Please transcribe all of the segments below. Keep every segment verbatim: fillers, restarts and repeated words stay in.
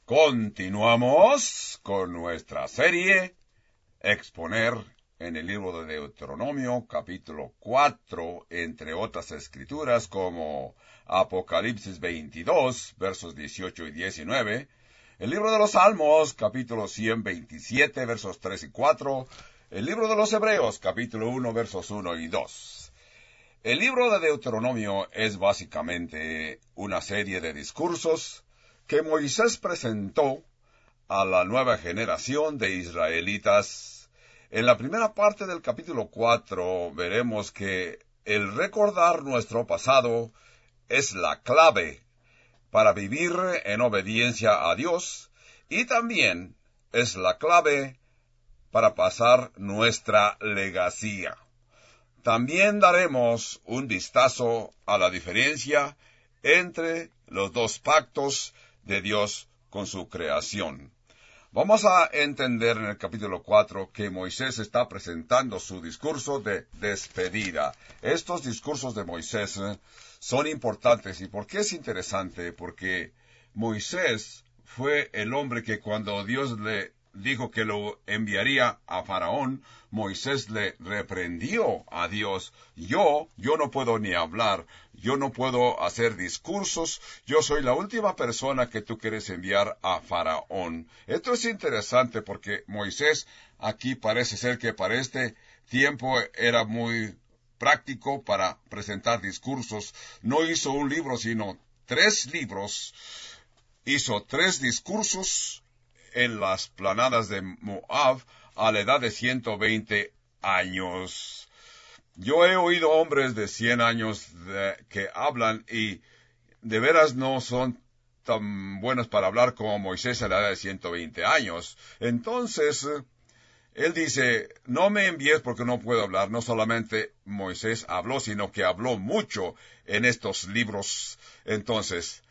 Continuamos con nuestra serie Exponer en el libro de Deuteronomio, capítulo cuatro, entre otras escrituras como Apocalipsis veintidós, versos dieciocho y diecinueve, el libro de los Salmos, capítulo ciento veintisiete, versos tres y cuatro, el libro de los Hebreos, capítulo uno, versos uno y dos. El libro de Deuteronomio es básicamente una serie de discursos que Moisés presentó a la nueva generación de israelitas. En la primera parte del capítulo cuatro veremos que el recordar nuestro pasado es la clave para vivir en obediencia a Dios y también es la clave para pasar nuestra legacía. También daremos un vistazo a la diferencia entre los dos pactos de Dios con su creación. Vamos a entender en el capítulo cuatro que Moisés está presentando su discurso de despedida. Estos discursos de Moisés son importantes. ¿Y por qué es interesante? Porque Moisés fue el hombre que cuando Dios le dijo que lo enviaría a Faraón, Moisés le reprendió a Dios. Yo, yo no puedo ni hablar, yo no puedo hacer discursos, yo soy la última persona que tú quieres enviar a Faraón. Esto es interesante porque Moisés aquí parece ser que para este tiempo era muy práctico para presentar discursos. No hizo un libro, sino tres libros. Hizo tres discursos en las planadas de Moab a la edad de ciento veinte años. Yo he oído hombres de cien años de, que hablan y de veras no son tan buenos para hablar como Moisés a la edad de ciento veinte años. Entonces, él dice, no me envíes porque no puedo hablar. No solamente Moisés habló, sino que habló mucho en estos libros. Entonces,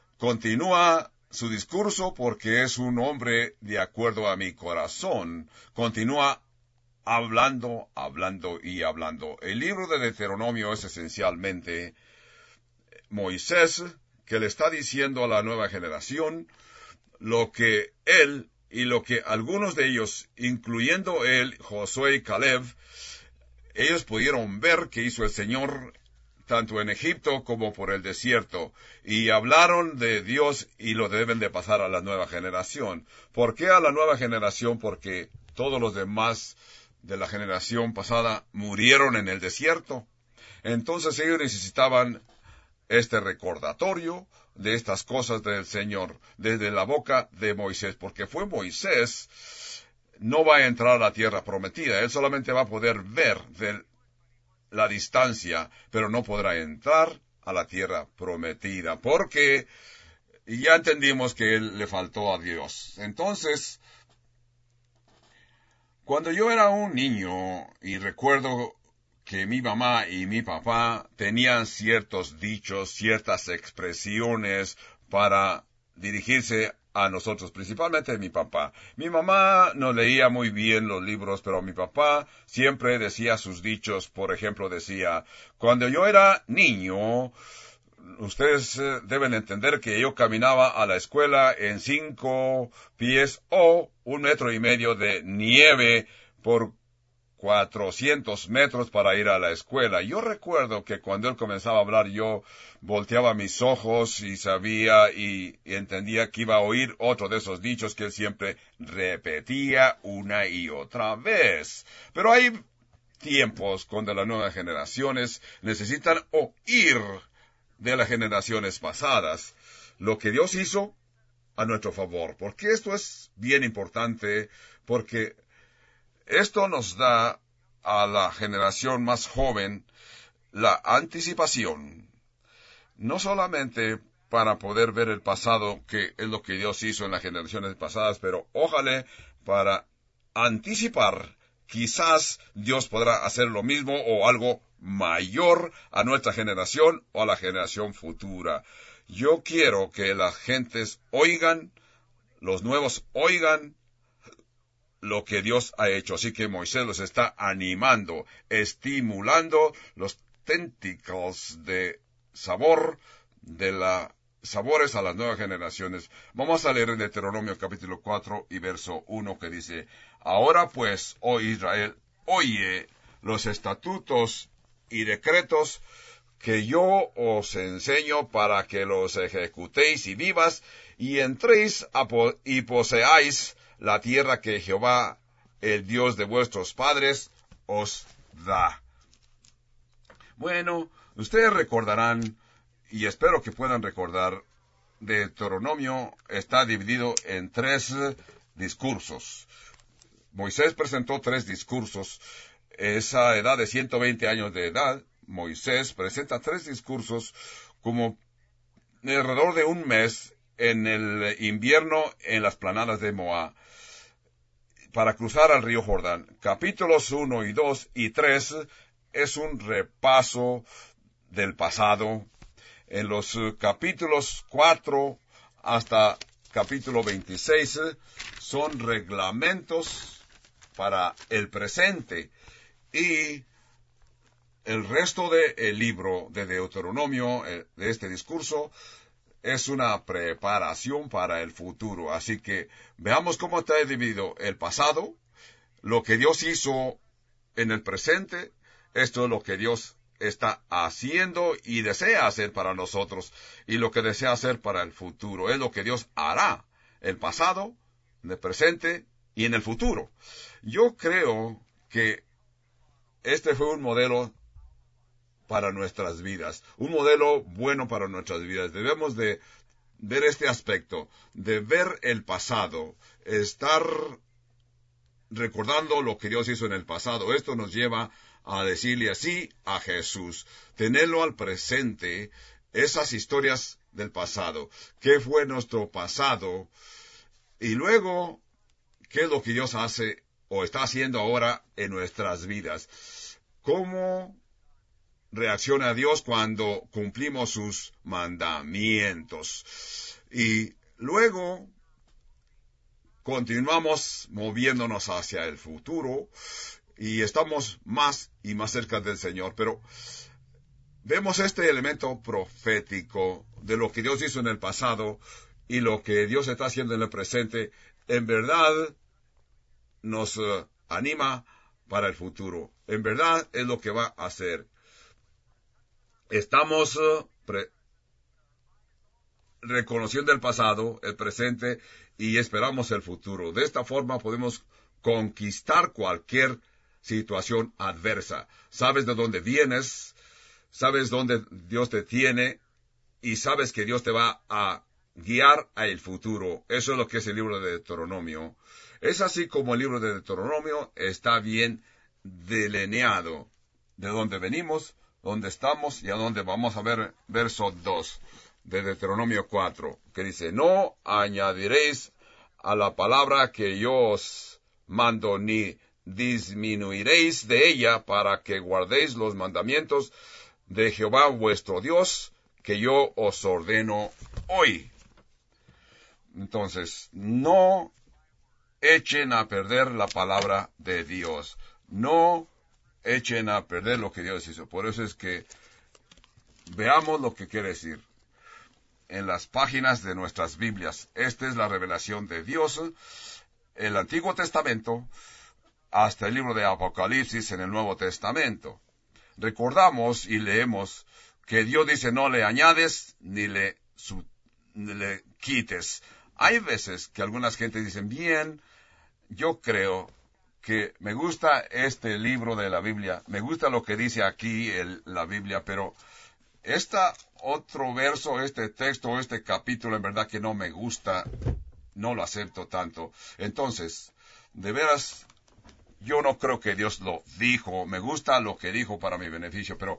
continúa su discurso porque es un hombre de acuerdo a mi corazón. Continúa hablando, hablando y hablando. El libro de Deuteronomio es esencialmente Moisés que le está diciendo a la nueva generación lo que él y lo que algunos de ellos, incluyendo él, Josué y Caleb, ellos pudieron ver que hizo el Señor tanto en Egipto como por el desierto, y hablaron de Dios y lo deben de pasar a la nueva generación. ¿Por qué a la nueva generación? Porque todos los demás de la generación pasada murieron en el desierto. Entonces ellos necesitaban este recordatorio de estas cosas del Señor desde la boca de Moisés, porque fue Moisés, no va a entrar a la tierra prometida, él solamente va a poder ver del la distancia, pero no podrá entrar a la tierra prometida, porque ya entendimos que él le faltó a Dios. Entonces, cuando yo era un niño, y recuerdo que mi mamá y mi papá tenían ciertos dichos, ciertas expresiones para dirigirse a nosotros, principalmente mi papá. Mi mamá no leía muy bien los libros, pero mi papá siempre decía sus dichos. Por ejemplo, decía, cuando yo era niño, ustedes eh, deben entender que yo caminaba a la escuela en cinco pies o un metro y medio de nieve por cuatrocientos metros para ir a la escuela. Yo recuerdo que cuando él comenzaba a hablar, yo volteaba mis ojos y sabía y, y entendía que iba a oír otro de esos dichos que él siempre repetía una y otra vez. Pero hay tiempos cuando las nuevas generaciones necesitan oír de las generaciones pasadas lo que Dios hizo a nuestro favor. Porque esto es bien importante, porque esto nos da a la generación más joven la anticipación, no solamente para poder ver el pasado, que es lo que Dios hizo en las generaciones pasadas, pero ojalá para anticipar, quizás Dios podrá hacer lo mismo o algo mayor a nuestra generación o a la generación futura. Yo quiero que las gentes oigan, los nuevos oigan, lo que Dios ha hecho. Así que Moisés los está animando, estimulando los tentáculos de sabor de la sabores a las nuevas generaciones. Vamos a leer en Deuteronomio capítulo cuatro y verso uno que dice, ahora pues, oh Israel, oye los estatutos y decretos que yo os enseño para que los ejecutéis y vivas, y entréis a po y poseáis la tierra que Jehová, el Dios de vuestros padres, os da. Bueno, ustedes recordarán, y espero que puedan recordar, Deuteronomio está dividido en tres discursos. Moisés presentó tres discursos. Esa edad de ciento veinte años de edad, Moisés presenta tres discursos como alrededor de un mes en el invierno en las planadas de Moab para cruzar al río Jordán. Capítulos uno y dos y tres es un repaso del pasado. En los capítulos cuatro hasta capítulo veintiséis son reglamentos para el presente. Y el resto del libro de Deuteronomio, de este discurso, es una preparación para el futuro. Así que veamos cómo está dividido el pasado, lo que Dios hizo en el presente, esto es lo que Dios está haciendo y desea hacer para nosotros, y lo que desea hacer para el futuro. Es lo que Dios hará, el pasado, en el presente y en el futuro. Yo creo que este fue un modelo para nuestras vidas, un modelo bueno para nuestras vidas. Debemos de ver este aspecto, de ver el pasado, estar recordando lo que Dios hizo en el pasado. Esto nos lleva a decirle así a Jesús, tenerlo al presente, esas historias del pasado, qué fue nuestro pasado, y luego, qué es lo que Dios hace o está haciendo ahora en nuestras vidas. ¿Cómo reacciona Dios cuando cumplimos sus mandamientos? Y luego continuamos moviéndonos hacia el futuro y estamos más y más cerca del Señor. Pero vemos este elemento profético de lo que Dios hizo en el pasado y lo que Dios está haciendo en el presente. En verdad nos uh, anima para el futuro. En verdad es lo que va a hacer. Estamos uh, reconociendo el pasado, el presente, y esperamos el futuro. De esta forma podemos conquistar cualquier situación adversa. Sabes de dónde vienes, sabes dónde Dios te tiene, y sabes que Dios te va a guiar al futuro. Eso es lo que es el libro de Deuteronomio. Es así como el libro de Deuteronomio está bien delineado de dónde venimos, dónde estamos y a dónde vamos. A ver verso dos de Deuteronomio cuatro, que dice, no añadiréis a la palabra que yo os mando, ni disminuiréis de ella, para que guardéis los mandamientos de Jehová vuestro Dios, que yo os ordeno hoy. Entonces, no echen a perder la palabra de Dios. No echen a perder lo que Dios hizo. Por eso es que veamos lo que quiere decir en las páginas de nuestras Biblias. Esta es la revelación de Dios. El Antiguo Testamento hasta el libro de Apocalipsis en el Nuevo Testamento. Recordamos y leemos que Dios dice no le añades ni le, sub, ni le quites. Hay veces que algunas gentes dicen, bien, yo creo que me gusta este libro de la Biblia, me gusta lo que dice aquí el, la Biblia, pero este otro verso, este texto, este capítulo, en verdad que no me gusta, no lo acepto tanto. Entonces, de veras, yo no creo que Dios lo dijo, me gusta lo que dijo para mi beneficio, pero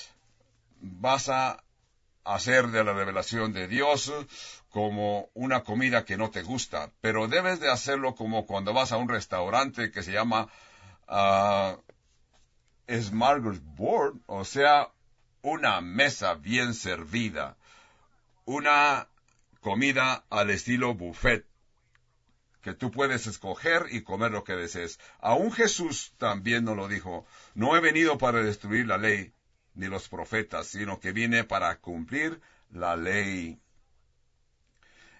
vas a hacer de la revelación de Dios como una comida que no te gusta, pero debes de hacerlo como cuando vas a un restaurante que se llama uh, smorgasbord, o sea, una mesa bien servida, una comida al estilo buffet, que tú puedes escoger y comer lo que desees. Aún Jesús también nos lo dijo, no he venido para destruir la ley ni los profetas, sino que vine para cumplir la ley.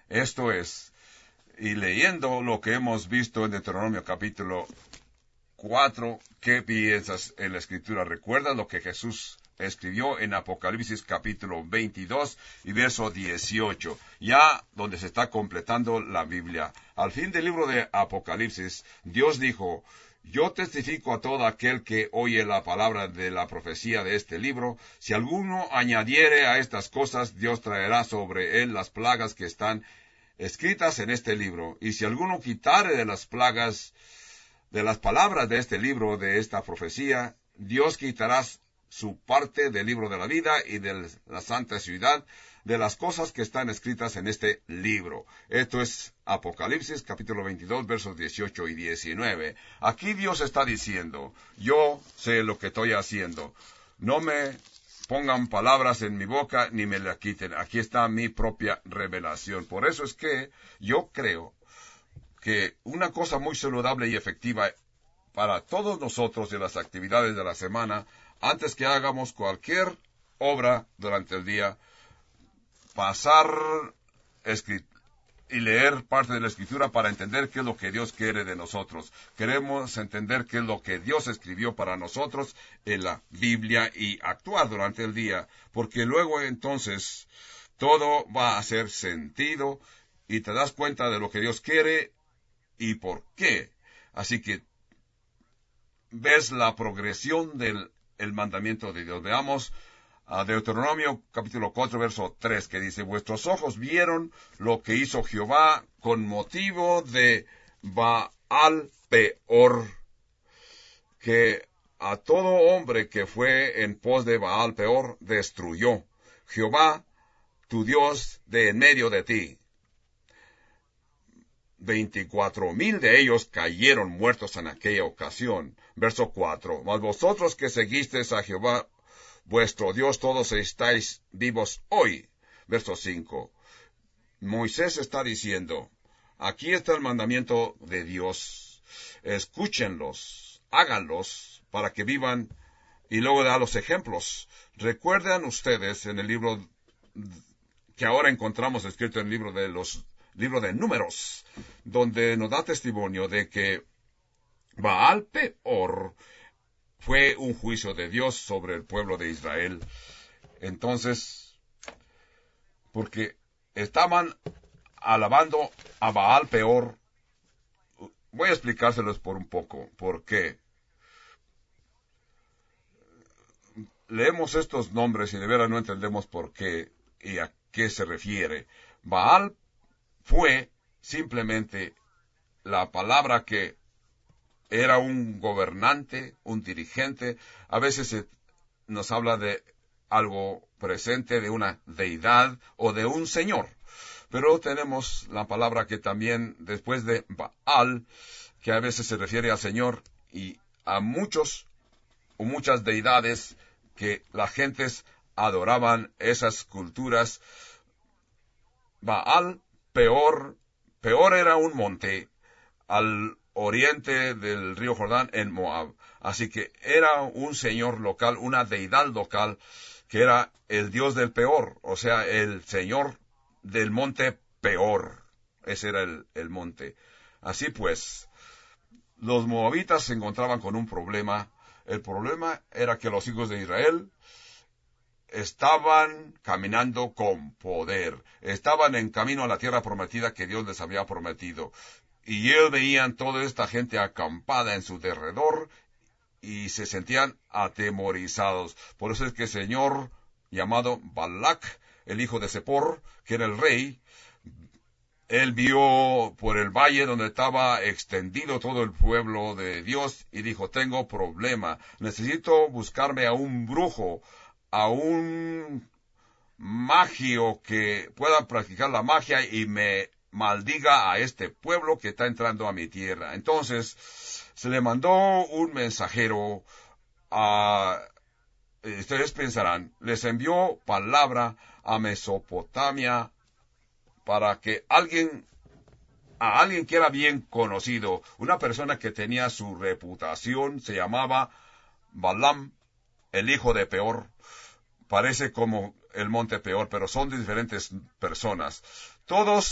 Esto es, y leyendo lo que hemos visto en Deuteronomio capítulo cuatro, ¿qué piensas en la Escritura? ¿Recuerda lo que Jesús escribió en Apocalipsis capítulo veintidós y verso dieciocho? Ya donde se está completando la Biblia. Al fin del libro de Apocalipsis, Dios dijo: yo testifico a todo aquel que oye la palabra de la profecía de este libro. Si alguno añadiere a estas cosas, Dios traerá sobre él las plagas que están escritas en este libro. Y si alguno quitare de las plagas, de las palabras de este libro, de esta profecía, Dios quitará su parte del libro de la vida y de la santa ciudad, de las cosas que están escritas en este libro. Esto es Apocalipsis capítulo veintidós, versos dieciocho y diecinueve. Aquí Dios está diciendo: yo sé lo que estoy haciendo. No me pongan palabras en mi boca ni me la quiten. Aquí está mi propia revelación. Por eso es que yo creo que una cosa muy saludable y efectiva para todos nosotros en las actividades de la semana, antes que hagamos cualquier obra durante el día, pasar y leer parte de la Escritura para entender qué es lo que Dios quiere de nosotros. Queremos entender qué es lo que Dios escribió para nosotros en la Biblia y actuar durante el día, porque luego entonces todo va a hacer sentido y te das cuenta de lo que Dios quiere y por qué. Así que ves la progresión del el mandamiento de Dios. Veamos a Deuteronomio capítulo cuatro, verso tres, que dice: vuestros ojos vieron lo que hizo Jehová con motivo de Baal Peor, que a todo hombre que fue en pos de Baal Peor destruyó Jehová tu Dios de en medio de ti. Veinticuatro mil de ellos cayeron muertos en aquella ocasión. Verso cuatro. Mas vosotros que seguisteis a Jehová vuestro Dios, todos estáis vivos hoy. Verso cinco. Moisés está diciendo: aquí está el mandamiento de Dios. Escúchenlos, háganlos para que vivan, y luego da los ejemplos. Recuerdan ustedes en el libro que ahora encontramos escrito en el libro de los libro de Números, donde nos da testimonio de que Baal Peor fue un juicio de Dios sobre el pueblo de Israel. Entonces, porque estaban alabando a Baal Peor, voy a explicárselos por un poco, porque leemos estos nombres y de veras no entendemos por qué y a qué se refiere. Baal fue simplemente la palabra que era un gobernante, un dirigente. A veces se nos habla de algo presente, de una deidad o de un señor. Pero tenemos la palabra que también, después de Baal, que a veces se refiere al Señor y a muchos o muchas deidades que las gentes adoraban, esas culturas. Baal Peor, Peor era un monte al oriente del río Jordán en Moab. Así que era un señor local, una deidad local, que era el dios del Peor, o sea, el señor del monte Peor. Ese era el, el monte. Así pues, los moabitas se encontraban con un problema. El problema era que los hijos de Israel estaban caminando con poder, estaban en camino a la tierra prometida que Dios les había prometido. Y ellos veían toda esta gente acampada en su derredor y se sentían atemorizados. Por eso es que el señor llamado Balac, el hijo de Zippor, que era el rey, él vio por el valle donde estaba extendido todo el pueblo de Dios y dijo: tengo problema, necesito buscarme a un brujo, a un magio que pueda practicar la magia y me maldiga a este pueblo que está entrando a mi tierra. Entonces se le mandó un mensajero a, ustedes pensarán, les envió palabra a Mesopotamia para que alguien, a alguien que era bien conocido, una persona que tenía su reputación, se llamaba Balaam, el hijo de Peor. Parece como el monte Peor, pero son diferentes personas. Todos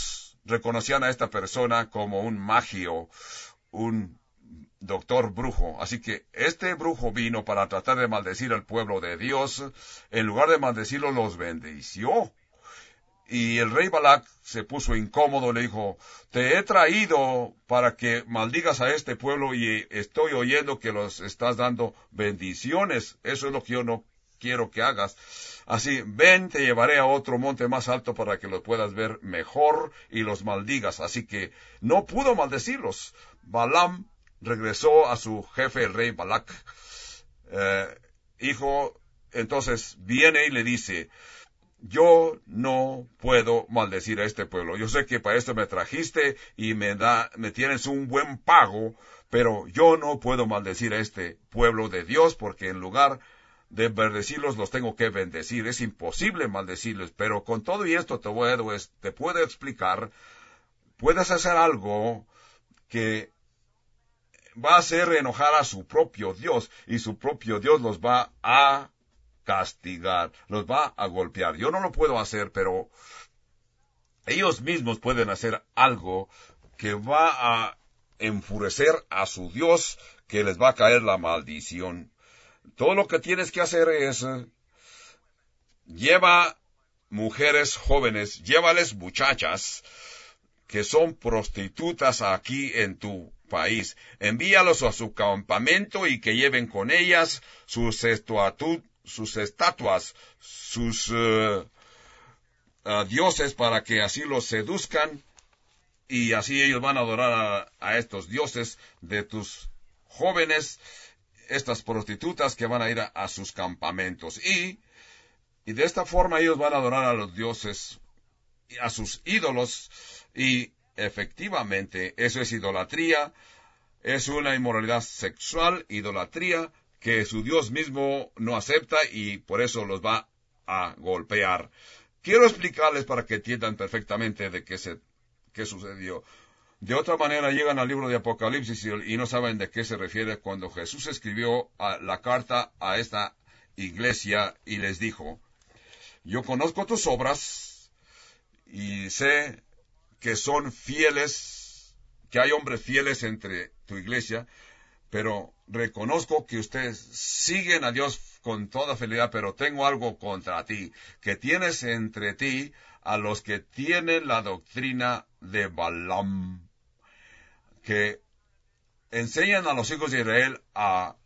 reconocían a esta persona como un magio, un doctor brujo. Así que este brujo vino para tratar de maldecir al pueblo de Dios. En lugar de maldecirlo, los bendició. Y el rey Balac se puso incómodo, le dijo, te he traído para que maldigas a este pueblo y estoy oyendo que los estás dando bendiciones. Eso es lo que yo no quiero que hagas. Así, ven, te llevaré a otro monte más alto para que los puedas ver mejor y los maldigas. Así que no pudo maldecirlos. Balaam regresó a su jefe, el rey Balac. Eh, hijo, entonces viene y le dice, yo no puedo maldecir a este pueblo. Yo sé que para esto me trajiste y me da, me tienes un buen pago, pero yo no puedo maldecir a este pueblo de Dios porque en lugar de bendecirlos los tengo que bendecir. Es imposible maldecirlos, pero con todo y esto te puedo, te puedo explicar, puedes hacer algo que va a hacer enojar a su propio Dios y su propio Dios los va a castigar, los va a golpear. Yo no lo puedo hacer, pero ellos mismos pueden hacer algo que va a enfurecer a su Dios, que les va a caer la maldición. Todo lo que tienes que hacer es, lleva mujeres jóvenes, llévales muchachas que son prostitutas aquí en tu país. Envíalos a su campamento y que lleven con ellas sus estatuas, sus estatuas, sus uh, uh, dioses para que así los seduzcan y así ellos van a adorar a, a estos dioses de tus jóvenes, estas prostitutas que van a ir a, a sus campamentos. Y, y de esta forma ellos van a adorar a los dioses, a sus ídolos, y efectivamente eso es idolatría, es una inmoralidad sexual, idolatría, que su Dios mismo no acepta y por eso los va a golpear. Quiero explicarles para que entiendan perfectamente de qué, se, qué sucedió. De otra manera llegan al libro de Apocalipsis y, y no saben de qué se refiere cuando Jesús escribió a, la carta a esta iglesia y les dijo, yo conozco tus obras y sé que son fieles, que hay hombres fieles entre tu iglesia, pero reconozco que ustedes siguen a Dios con toda fidelidad, pero tengo algo contra ti, que tienes entre ti a los que tienen la doctrina de Balaam, que enseñan a los hijos de Israel a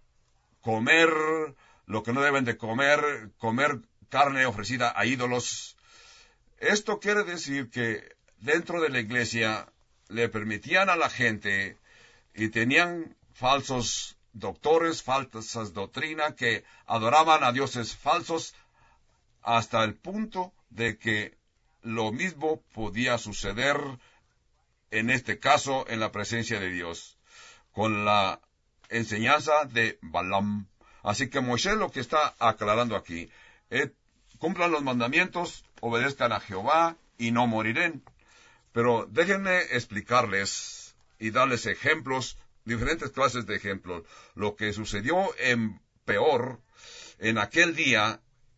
comer lo que no deben de comer, comer carne ofrecida a ídolos. Esto quiere decir que dentro de la iglesia le permitían a la gente y tenían falsos doctores, falsas doctrinas que adoraban a dioses falsos hasta el punto de que lo mismo podía suceder en este caso en la presencia de Dios con la enseñanza de Balaam. Así que Moisés lo que está aclarando aquí es, cumplan los mandamientos, obedezcan a Jehová y no morirán. Pero déjenme explicarles y darles ejemplos, diferentes clases de ejemplos. Lo que sucedió en peor en aquel día,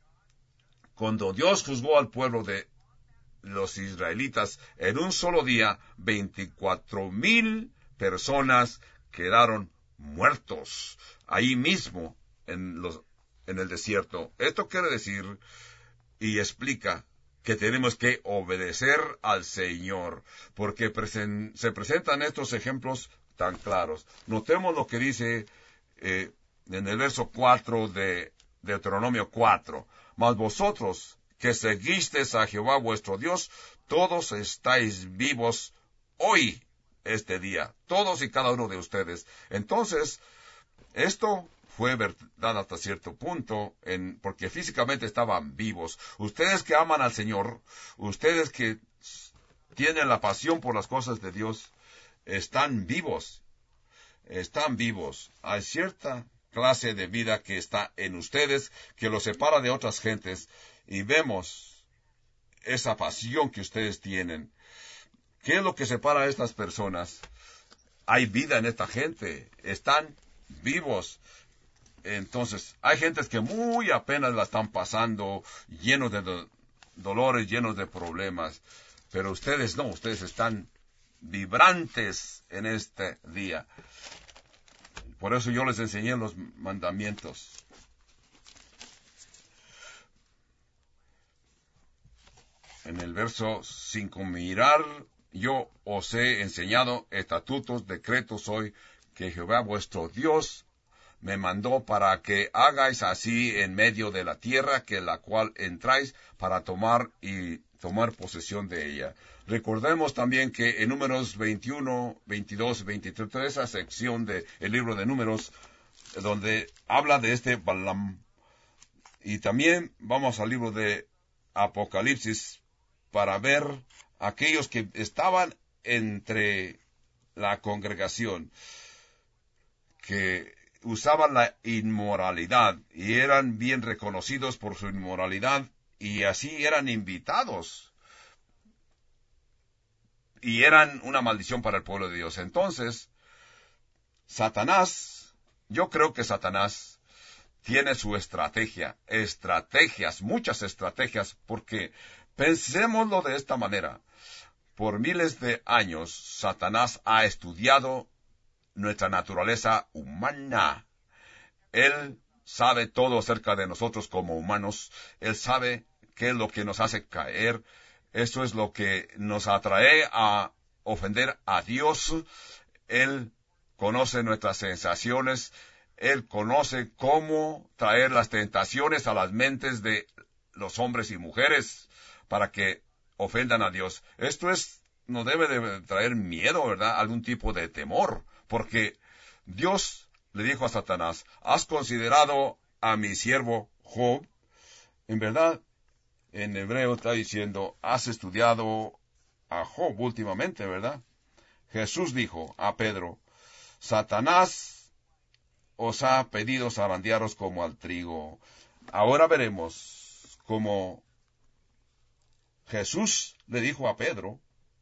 cuando Dios juzgó al pueblo de los israelitas, en un solo día, veinticuatro mil personas quedaron muertos, ahí mismo, en, los, en el desierto. Esto quiere decir, y explica, que tenemos que obedecer al Señor, porque presen, se presentan estos ejemplos tan claros. Notemos lo que dice eh, en el verso cuatro de Deuteronomio cuatro. Mas vosotros, que seguisteis a Jehová vuestro Dios, todos estáis vivos hoy, este día, todos y cada uno de ustedes. Entonces, esto fue verdad hasta cierto punto, en, porque físicamente estaban vivos. Ustedes que aman al Señor, ustedes que tienen la pasión por las cosas de Dios, están vivos, están vivos. Hay cierta clase de vida que está en ustedes, que los separa de otras gentes, y vemos esa pasión que ustedes tienen. ¿Qué es lo que separa a estas personas? Hay vida en esta gente, están vivos. Entonces, hay gentes que muy apenas la están pasando, llenos de do- dolores, llenos de problemas. Pero ustedes no, ustedes están vibrantes en este día. Por eso yo les enseñé los mandamientos. En el verso cinco, mirar, yo os he enseñado estatutos, decretos hoy, que Jehová vuestro Dios me mandó para que hagáis así en medio de la tierra, que la cual entráis para tomar y tomar posesión de ella. Recordemos también que en Números veintiuno, veintidós, veintitrés, toda esa sección del libro de Números, donde habla de este Balaam. Y también vamos al libro de Apocalipsis, para ver aquellos que estaban entre la congregación, que usaban la inmoralidad y eran bien reconocidos por su inmoralidad y así eran invitados y eran una maldición para el pueblo de Dios. Entonces, Satanás, yo creo que Satanás tiene su estrategia, estrategias, muchas estrategias, porque pensémoslo de esta manera. Por miles de años, Satanás ha estudiado nuestra naturaleza humana. Él sabe todo acerca de nosotros como humanos. Él sabe qué es lo que nos hace caer. Eso es lo que nos atrae a ofender a Dios. Él conoce nuestras sensaciones. Él conoce cómo traer las tentaciones a las mentes de los hombres y mujeres para que ofendan a Dios. Esto es, nos debe de traer miedo, ¿verdad? Algún tipo de temor, porque Dios le dijo a Satanás, ¿has considerado a mi siervo Job? En verdad, en hebreo está diciendo, has estudiado a Job últimamente, ¿verdad? Jesús dijo a Pedro, Satanás os ha pedido zarandearos como al trigo. Ahora veremos cómo Jesús le dijo a Pedro,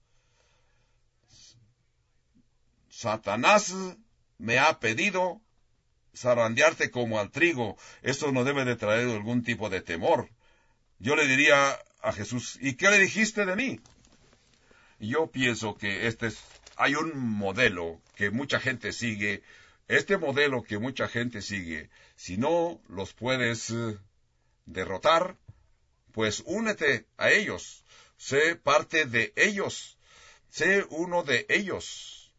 Satanás me ha pedido zarandearte como al trigo. Esto no debe de traer algún tipo de temor. Yo le diría a Jesús, ¿y qué le dijiste de mí? Yo pienso que este es, hay un modelo que mucha gente sigue. Este modelo que mucha gente sigue, si no los puedes uh, derrotar, pues únete a ellos. Sé parte de ellos. Sé uno de ellos.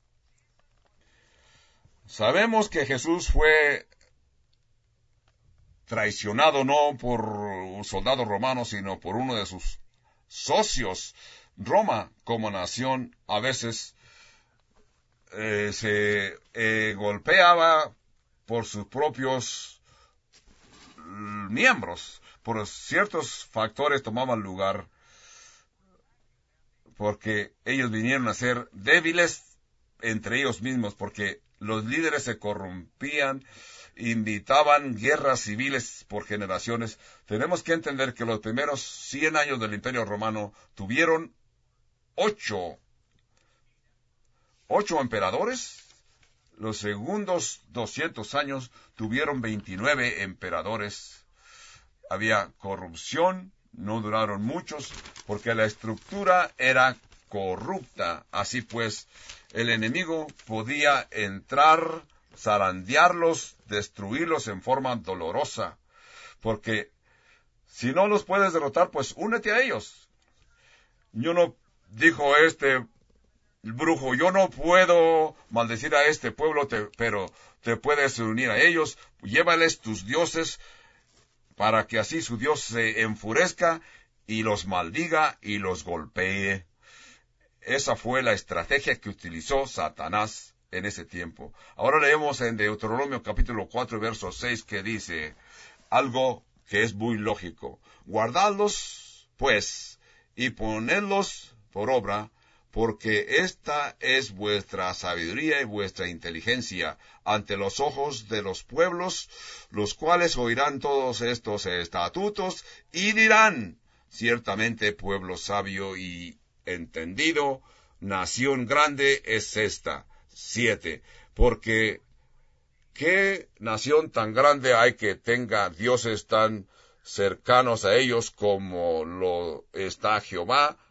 Sabemos que Jesús fue traicionado no por un soldado romano, sino por uno de sus socios. Roma, como nación, a veces eh, se eh, golpeaba por sus propios miembros. Por ciertos factores tomaban lugar, porque ellos vinieron a ser débiles entre ellos mismos, porque los líderes se corrompían, invitaban guerras civiles por generaciones. Tenemos que entender que los primeros cien años del Imperio Romano tuvieron ocho, ocho emperadores. Los segundos doscientos años tuvieron veintinueve emperadores. Había corrupción, no duraron muchos, porque la estructura era corrupta. Así pues, el enemigo podía entrar, zarandearlos, destruirlos en forma dolorosa, porque si no los puedes derrotar, pues únete a ellos. Yo no, dijo este brujo, yo no puedo maldecir a este pueblo, te, pero te puedes unir a ellos, llévales tus dioses, para que así su Dios se enfurezca y los maldiga y los golpee. Esa fue la estrategia que utilizó Satanás en ese tiempo. Ahora leemos en Deuteronomio capítulo cuatro, verso seis, que dice algo que es muy lógico. Guardadlos, pues, y ponedlos por obra, porque esta es vuestra sabiduría y vuestra inteligencia ante los ojos de los pueblos, los cuales oirán todos estos estatutos y dirán, ciertamente pueblo sabio y entendido, nación grande es esta. Siete, porque ¿qué nación tan grande hay que tenga dioses tan cercanos a ellos como lo está Jehová,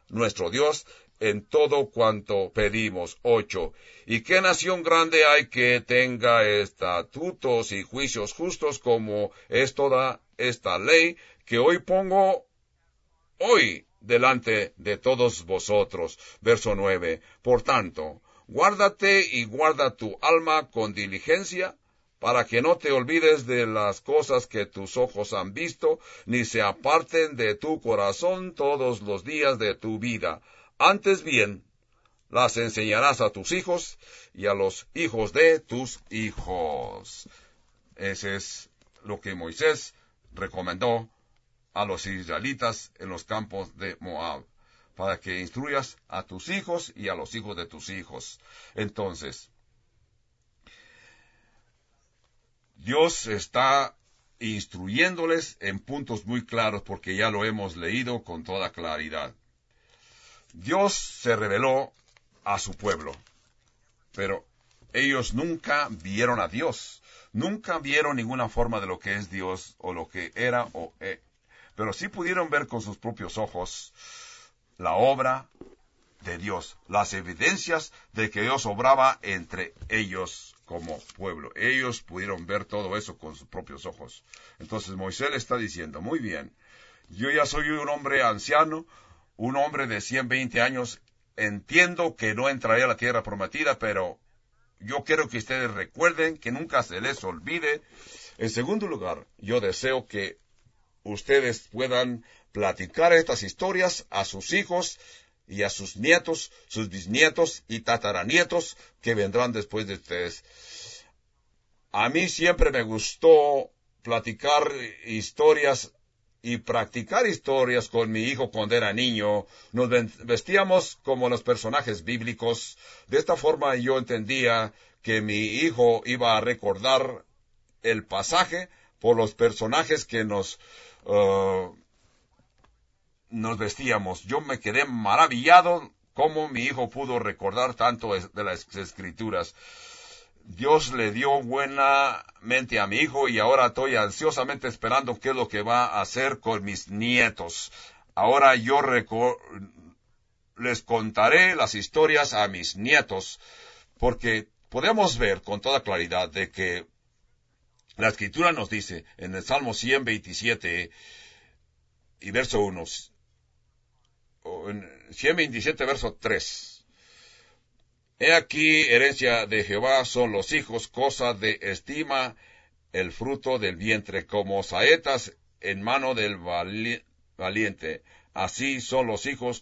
nuestro Dios en todo cuanto pedimos. Ocho. ¿Y qué nación grande hay que tenga estatutos y juicios justos como es toda esta ley que hoy pongo hoy delante de todos vosotros? Verso nueve. Por tanto, guárdate y guarda tu alma con diligencia, para que no te olvides de las cosas que tus ojos han visto, ni se aparten de tu corazón todos los días de tu vida. Antes bien, las enseñarás a tus hijos y a los hijos de tus hijos. Ese es lo que Moisés recomendó a los israelitas en los campos de Moab, para que instruyas a tus hijos y a los hijos de tus hijos. Entonces, Dios está instruyéndoles en puntos muy claros, porque ya lo hemos leído con toda claridad. Dios se reveló a su pueblo, pero ellos nunca vieron a Dios, nunca vieron ninguna forma de lo que es Dios o lo que era o es. Pero sí pudieron ver con sus propios ojos la obra de Dios, las evidencias de que Dios obraba entre ellos como pueblo. Ellos pudieron ver todo eso con sus propios ojos. Entonces Moisés le está diciendo, muy bien, yo ya soy un hombre anciano, un hombre de ciento veinte años, entiendo que no entraré a la tierra prometida, pero yo quiero que ustedes recuerden, que nunca se les olvide. En segundo lugar, yo deseo que ustedes puedan platicar estas historias a sus hijos y a sus nietos, sus bisnietos y tataranietos que vendrán después de ustedes. A mí siempre me gustó platicar historias y practicar historias con mi hijo cuando era niño. Nos vestíamos como los personajes bíblicos. De esta forma yo entendía que mi hijo iba a recordar el pasaje por los personajes que nos uh, nos vestíamos. Yo me quedé maravillado cómo mi hijo pudo recordar tanto de las Escrituras. Dios le dio buena mente a mi hijo y ahora estoy ansiosamente esperando qué es lo que va a hacer con mis nietos. Ahora yo les contaré las historias a mis nietos, porque podemos ver con toda claridad de que la Escritura nos dice en el Salmo ciento veintisiete y verso uno, ciento veintisiete verso tres. He aquí, herencia de Jehová son los hijos, cosa de estima, el fruto del vientre, como saetas en mano del vali valiente. Así son los hijos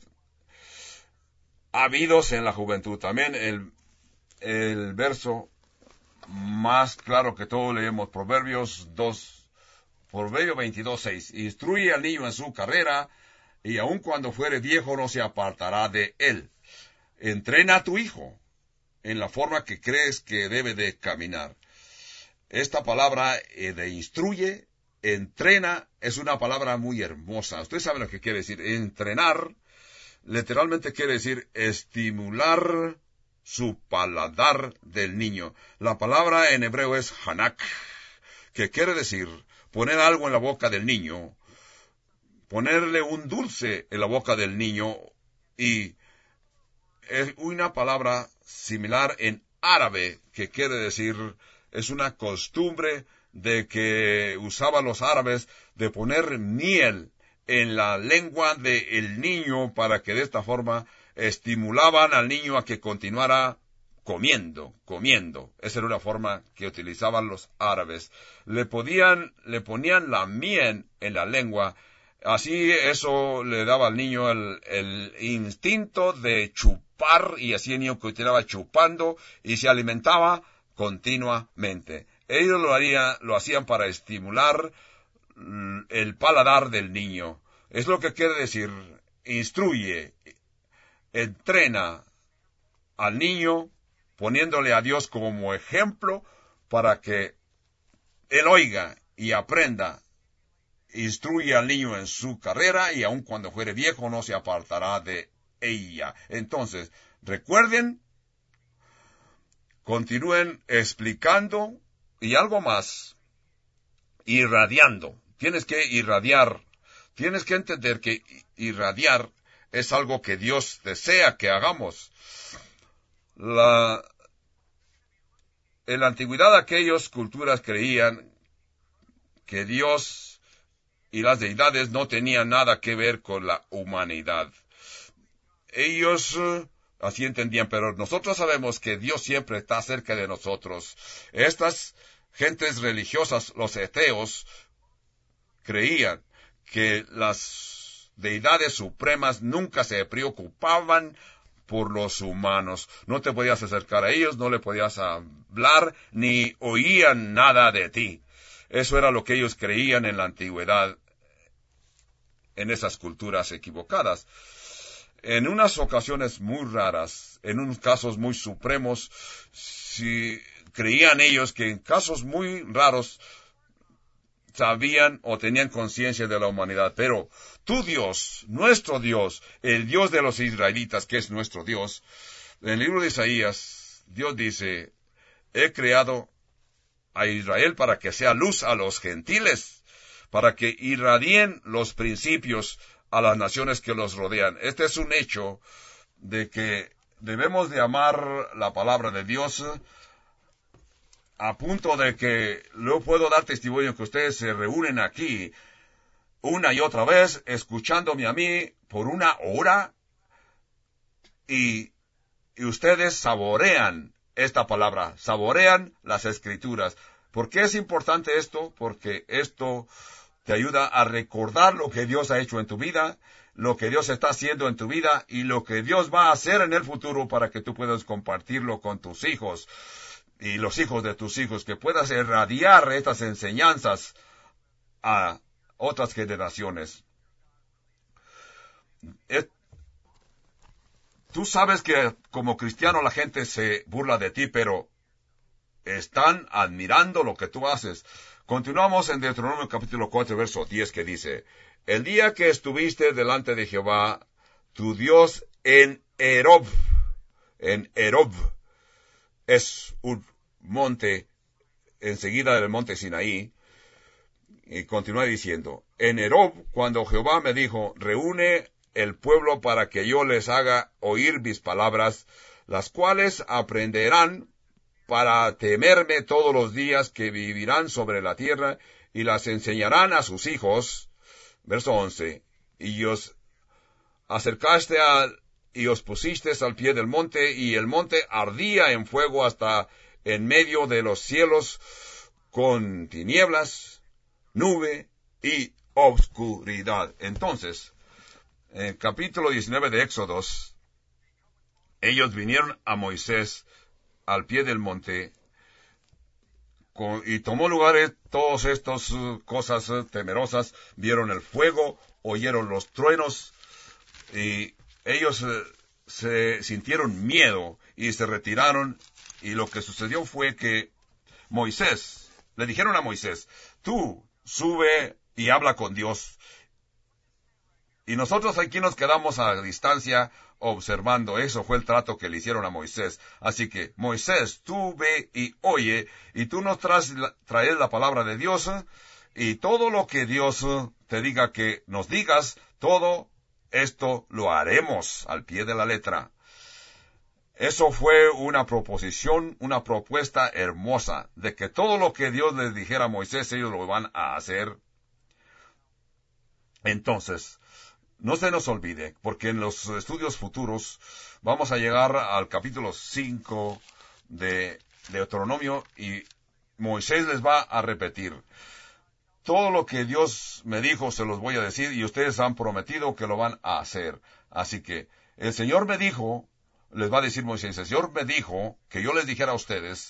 habidos en la juventud. También el, el verso más claro que todo leemos, Proverbios dos, Proverbio veintidós, seis. Instruye al niño en su carrera, y aun cuando fuere viejo no se apartará de él. Entrena a tu hijo en la forma que crees que debe de caminar. Esta palabra eh, de instruye, entrena, es una palabra muy hermosa. Usted sabe lo que quiere decir. Entrenar, literalmente quiere decir estimular su paladar del niño. La palabra en hebreo es hanak, que quiere decir poner algo en la boca del niño, ponerle un dulce en la boca del niño, y es una palabra similar en árabe, que quiere decir, es una costumbre de que usaban los árabes de poner miel en la lengua del niño para que de esta forma estimulaban al niño a que continuara comiendo, comiendo. Esa era una forma que utilizaban los árabes. Le podían, le ponían la miel en la lengua. Así eso le daba al niño el, el instinto de chupar, y así el niño continuaba chupando y se alimentaba continuamente. Ellos lo harían, lo hacían para estimular el paladar del niño. Es lo que quiere decir, instruye, entrena al niño, poniéndole a Dios como ejemplo para que él oiga y aprenda. Instruye al niño en su carrera, y aun cuando fuere viejo no se apartará de ella. Entonces, recuerden, continúen explicando, y algo más, irradiando. Tienes que irradiar. Tienes que entender que irradiar es algo que Dios desea que hagamos. La, en la antigüedad aquellas culturas creían que Dios y las deidades no tenían nada que ver con la humanidad. Ellos uh, así entendían, pero nosotros sabemos que Dios siempre está cerca de nosotros. Estas gentes religiosas, los ateos, creían que las deidades supremas nunca se preocupaban por los humanos. No te podías acercar a ellos, no le podías hablar, ni oían nada de ti. Eso era lo que ellos creían en la antigüedad, en esas culturas equivocadas. En unas ocasiones muy raras, en unos casos muy supremos, si creían ellos que en casos muy raros sabían o tenían conciencia de la humanidad. Pero tu Dios, nuestro Dios, el Dios de los israelitas, que es nuestro Dios, en el libro de Isaías, Dios dice, he creado a Israel para que sea luz a los gentiles, para que irradien los principios a las naciones que los rodean. Este es un hecho de que debemos de amar la palabra de Dios, a punto de que yo puedo dar testimonio que ustedes se reúnen aquí una y otra vez, escuchándome a mí por una hora, y, y ustedes saborean esta palabra, saborean las Escrituras. ¿Por qué es importante esto? Porque esto te ayuda a recordar lo que Dios ha hecho en tu vida, lo que Dios está haciendo en tu vida y lo que Dios va a hacer en el futuro para que tú puedas compartirlo con tus hijos y los hijos de tus hijos, que puedas irradiar estas enseñanzas a otras generaciones. Es, tú sabes que como cristiano la gente se burla de ti, pero están admirando lo que tú haces. Continuamos en Deuteronomio capítulo cuatro, verso diez, que dice, el día que estuviste delante de Jehová, tu Dios, en Herob, en Herob, es un monte enseguida del monte Sinaí, y continúa diciendo, en Herob, cuando Jehová me dijo, reúne el pueblo para que yo les haga oír mis palabras, las cuales aprenderán para temerme todos los días que vivirán sobre la tierra, y las enseñarán a sus hijos. Verso once, y os acercaste a, y os pusisteis al pie del monte, y el monte ardía en fuego hasta en medio de los cielos, con tinieblas, nube y obscuridad. Entonces, en el capítulo diecinueve de Éxodos, ellos vinieron a Moisés al pie del monte, con, y tomó lugar todas estas uh, cosas uh, temerosas, vieron el fuego, oyeron los truenos, y ellos uh, se sintieron miedo y se retiraron, y lo que sucedió fue que Moisés, le dijeron a Moisés, tú sube y habla con Dios, y nosotros aquí nos quedamos a distancia observando. Eso fue el trato que le hicieron a Moisés. Así que, Moisés, tú ve y oye, y tú nos traes la, traes la palabra de Dios, y todo lo que Dios te diga que nos digas, todo esto lo haremos al pie de la letra. Eso fue una proposición, una propuesta hermosa, de que todo lo que Dios les dijera a Moisés, ellos lo van a hacer. Entonces, no se nos olvide, porque en los estudios futuros vamos a llegar al capítulo cinco de Deuteronomio, y Moisés les va a repetir. Todo lo que Dios me dijo se los voy a decir, y ustedes han prometido que lo van a hacer. Así que el Señor me dijo, les va a decir Moisés, el Señor me dijo que yo les dijera a ustedes.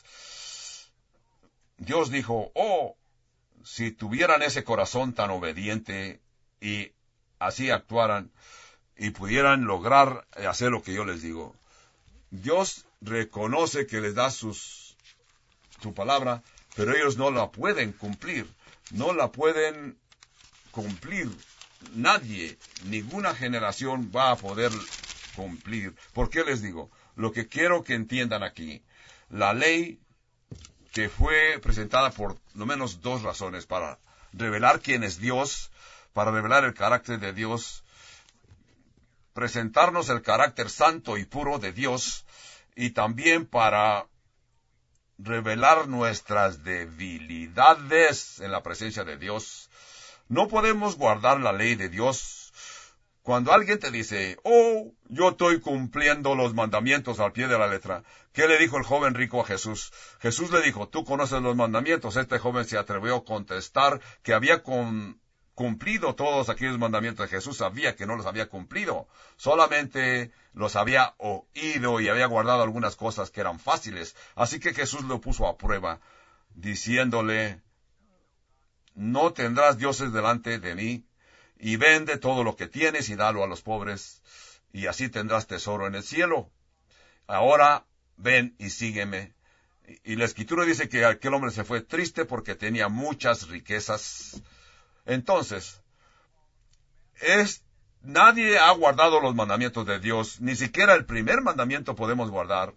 Dios dijo, oh, si tuvieran ese corazón tan obediente y así actuaran y pudieran lograr hacer lo que yo les digo. Dios reconoce que les da sus, su palabra, pero ellos no la pueden cumplir. No la pueden cumplir. Nadie, ninguna generación va a poder cumplir. ¿Por qué les digo? Lo que quiero que entiendan aquí, la ley que fue presentada por lo menos dos razones, para revelar quién es Dios, para revelar el carácter de Dios, presentarnos el carácter santo y puro de Dios y también para revelar nuestras debilidades en la presencia de Dios. No podemos guardar la ley de Dios. Cuando alguien te dice, oh, yo estoy cumpliendo los mandamientos al pie de la letra, ¿qué le dijo el joven rico a Jesús? Jesús le dijo, tú conoces los mandamientos. Este joven se atrevió a contestar que había con, cumplido todos aquellos mandamientos. Jesús sabía que no los había cumplido, solamente los había oído y había guardado algunas cosas que eran fáciles. Así que Jesús lo puso a prueba, diciéndole, no tendrás dioses delante de mí, y vende todo lo que tienes y dalo a los pobres, y así tendrás tesoro en el cielo. Ahora ven y sígueme. Y la Escritura dice que aquel hombre se fue triste porque tenía muchas riquezas. Entonces, es, nadie ha guardado los mandamientos de Dios, ni siquiera el primer mandamiento podemos guardar.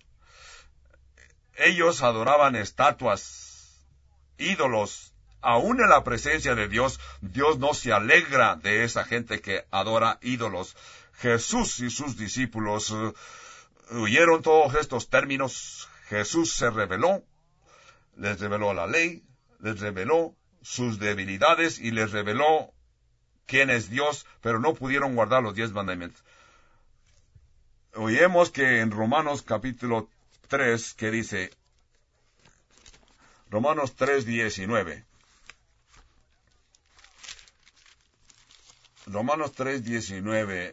Ellos adoraban estatuas, ídolos. Aún en la presencia de Dios, Dios no se alegra de esa gente que adora ídolos. Jesús y sus discípulos uh, oyeron todos estos términos. Jesús se reveló, les reveló la ley, les reveló sus debilidades y les reveló quién es Dios, pero no pudieron guardar los diez mandamientos. Oímos que en Romanos capítulo tres, que dice, Romanos tres, diecinueve, Romanos tres, diecinueve,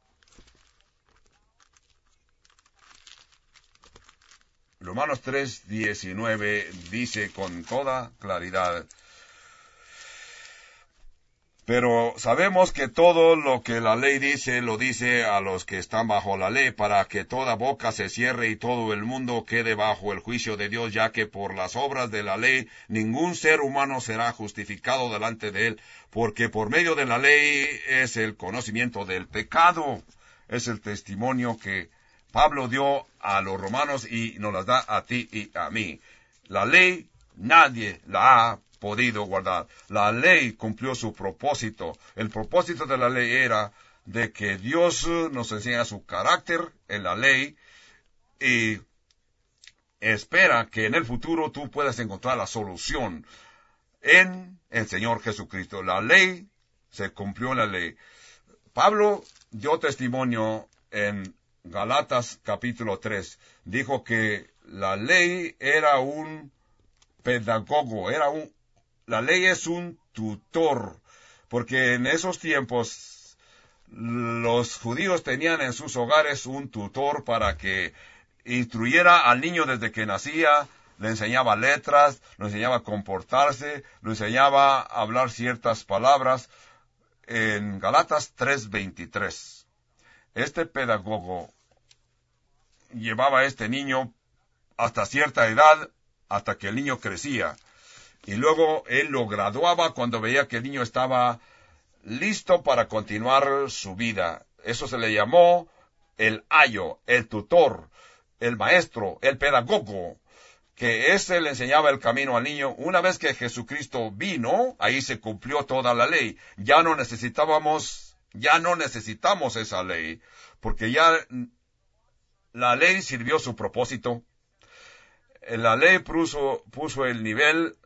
Romanos tres, diecinueve dice con toda claridad, pero sabemos que todo lo que la ley dice, lo dice a los que están bajo la ley, para que toda boca se cierre y todo el mundo quede bajo el juicio de Dios, ya que por las obras de la ley ningún ser humano será justificado delante de él, porque por medio de la ley es el conocimiento del pecado. Es el testimonio que Pablo dio a los romanos y nos las da a ti y a mí. La ley nadie la ha podido guardar. La ley cumplió su propósito. El propósito de la ley era de que Dios nos enseña su carácter en la ley y espera que en el futuro tú puedas encontrar la solución en el Señor Jesucristo. La ley se cumplió en la ley. Pablo dio testimonio en Galatas capítulo tres. Dijo que la ley era un pedagogo, era un La ley es un tutor, porque en esos tiempos los judíos tenían en sus hogares un tutor para que instruyera al niño desde que nacía, le enseñaba letras, le enseñaba a comportarse, le enseñaba a hablar ciertas palabras. En Galatas tres veintitrés, este pedagogo llevaba a este niño hasta cierta edad, hasta que el niño crecía. Y luego él lo graduaba cuando veía que el niño estaba listo para continuar su vida. Eso se le llamó el ayo, el tutor, el maestro, el pedagogo, que ese le enseñaba el camino al niño. Una vez que Jesucristo vino, ahí se cumplió toda la ley. Ya no necesitábamos, ya no necesitamos esa ley, porque ya la ley sirvió su propósito. La ley puso, puso el nivel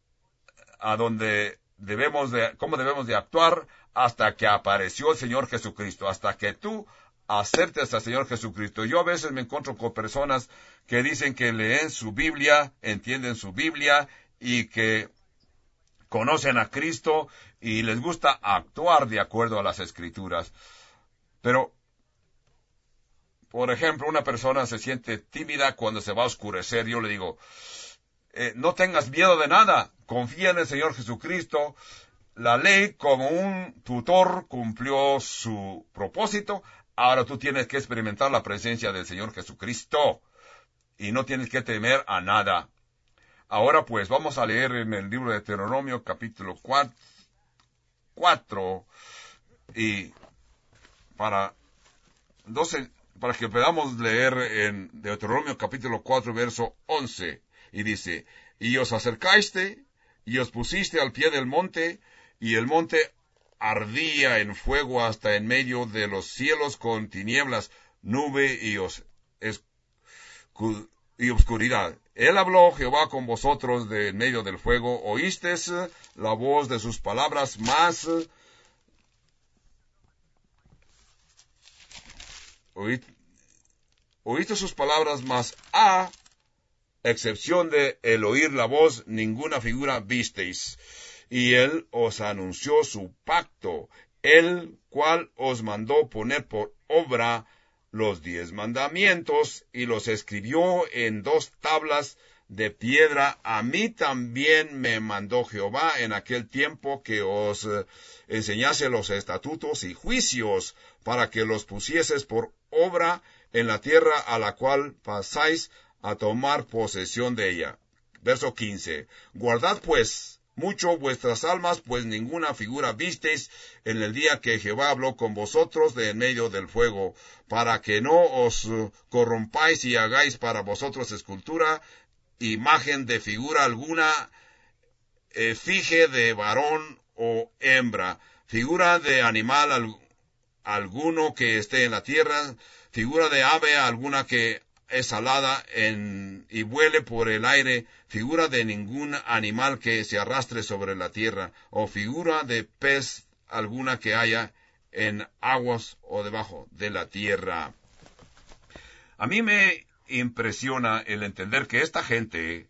a donde debemos de, cómo debemos de actuar hasta que apareció el Señor Jesucristo, hasta que tú aceptes al Señor Jesucristo. Yo a veces me encuentro con personas que dicen que leen su Biblia, entienden su Biblia y que conocen a Cristo y les gusta actuar de acuerdo a las Escrituras. Pero, por ejemplo, una persona se siente tímida cuando se va a oscurecer. Yo le digo, Eh, no tengas miedo de nada, confía en el Señor Jesucristo. La ley como un tutor cumplió su propósito, ahora tú tienes que experimentar la presencia del Señor Jesucristo y no tienes que temer a nada. Ahora pues vamos a leer en el libro de Deuteronomio capítulo cuatro y para, doce, para que podamos leer en Deuteronomio capítulo cuatro verso once. Y dice, y os acercaste, y os pusiste al pie del monte, y el monte ardía en fuego hasta en medio de los cielos con tinieblas, nube y, os, es, y obscuridad. Él habló Jehová con vosotros de en medio del fuego, oísteis la voz de sus palabras, más oí, oíste sus palabras, mas a excepción de el oír la voz, ninguna figura visteis. Y él os anunció su pacto, el cual os mandó poner por obra los diez mandamientos, y los escribió en dos tablas de piedra. A mí también me mandó Jehová en aquel tiempo que os eh, enseñase los estatutos y juicios, para que los pusieses por obra en la tierra a la cual pasáis a tomar posesión de ella. Verso quince. Guardad pues mucho vuestras almas, pues ninguna figura visteis en el día que Jehová habló con vosotros de en medio del fuego, para que no os corrompáis y hagáis para vosotros escultura, imagen de figura alguna, efigie de varón o hembra, figura de animal al, alguno que esté en la tierra, figura de ave alguna que es alada en, y vuele por el aire, figura de ningún animal que se arrastre sobre la tierra, o figura de pez alguna que haya en aguas o debajo de la tierra. A mí me impresiona el entender que esta gente,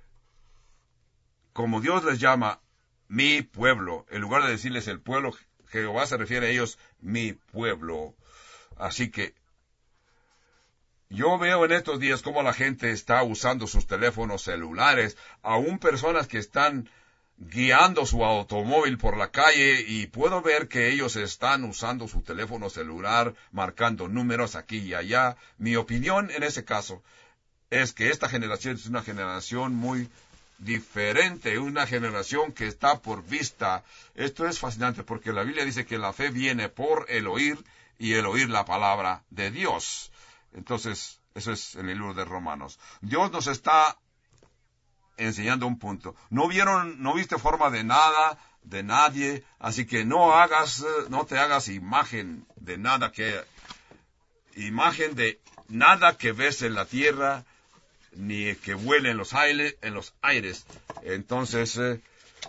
como Dios les llama mi pueblo, en lugar de decirles el pueblo, Jehová se refiere a ellos mi pueblo. Así que yo veo en estos días cómo la gente está usando sus teléfonos celulares, aún personas que están guiando su automóvil por la calle, y puedo ver que ellos están usando su teléfono celular, marcando números aquí y allá. Mi opinión en ese caso es que esta generación es una generación muy diferente, una generación que está por vista. Esto es fascinante porque la Biblia dice que la fe viene por el oír, y el oír la palabra de Dios. Entonces, eso es en el libro de Romanos. Dios nos está enseñando un punto. No vieron, no viste forma de nada, de nadie, así que no hagas, no te hagas imagen de nada que, imagen de nada que ves en la tierra, ni que vuele en los aires, en los aires. Entonces, eh,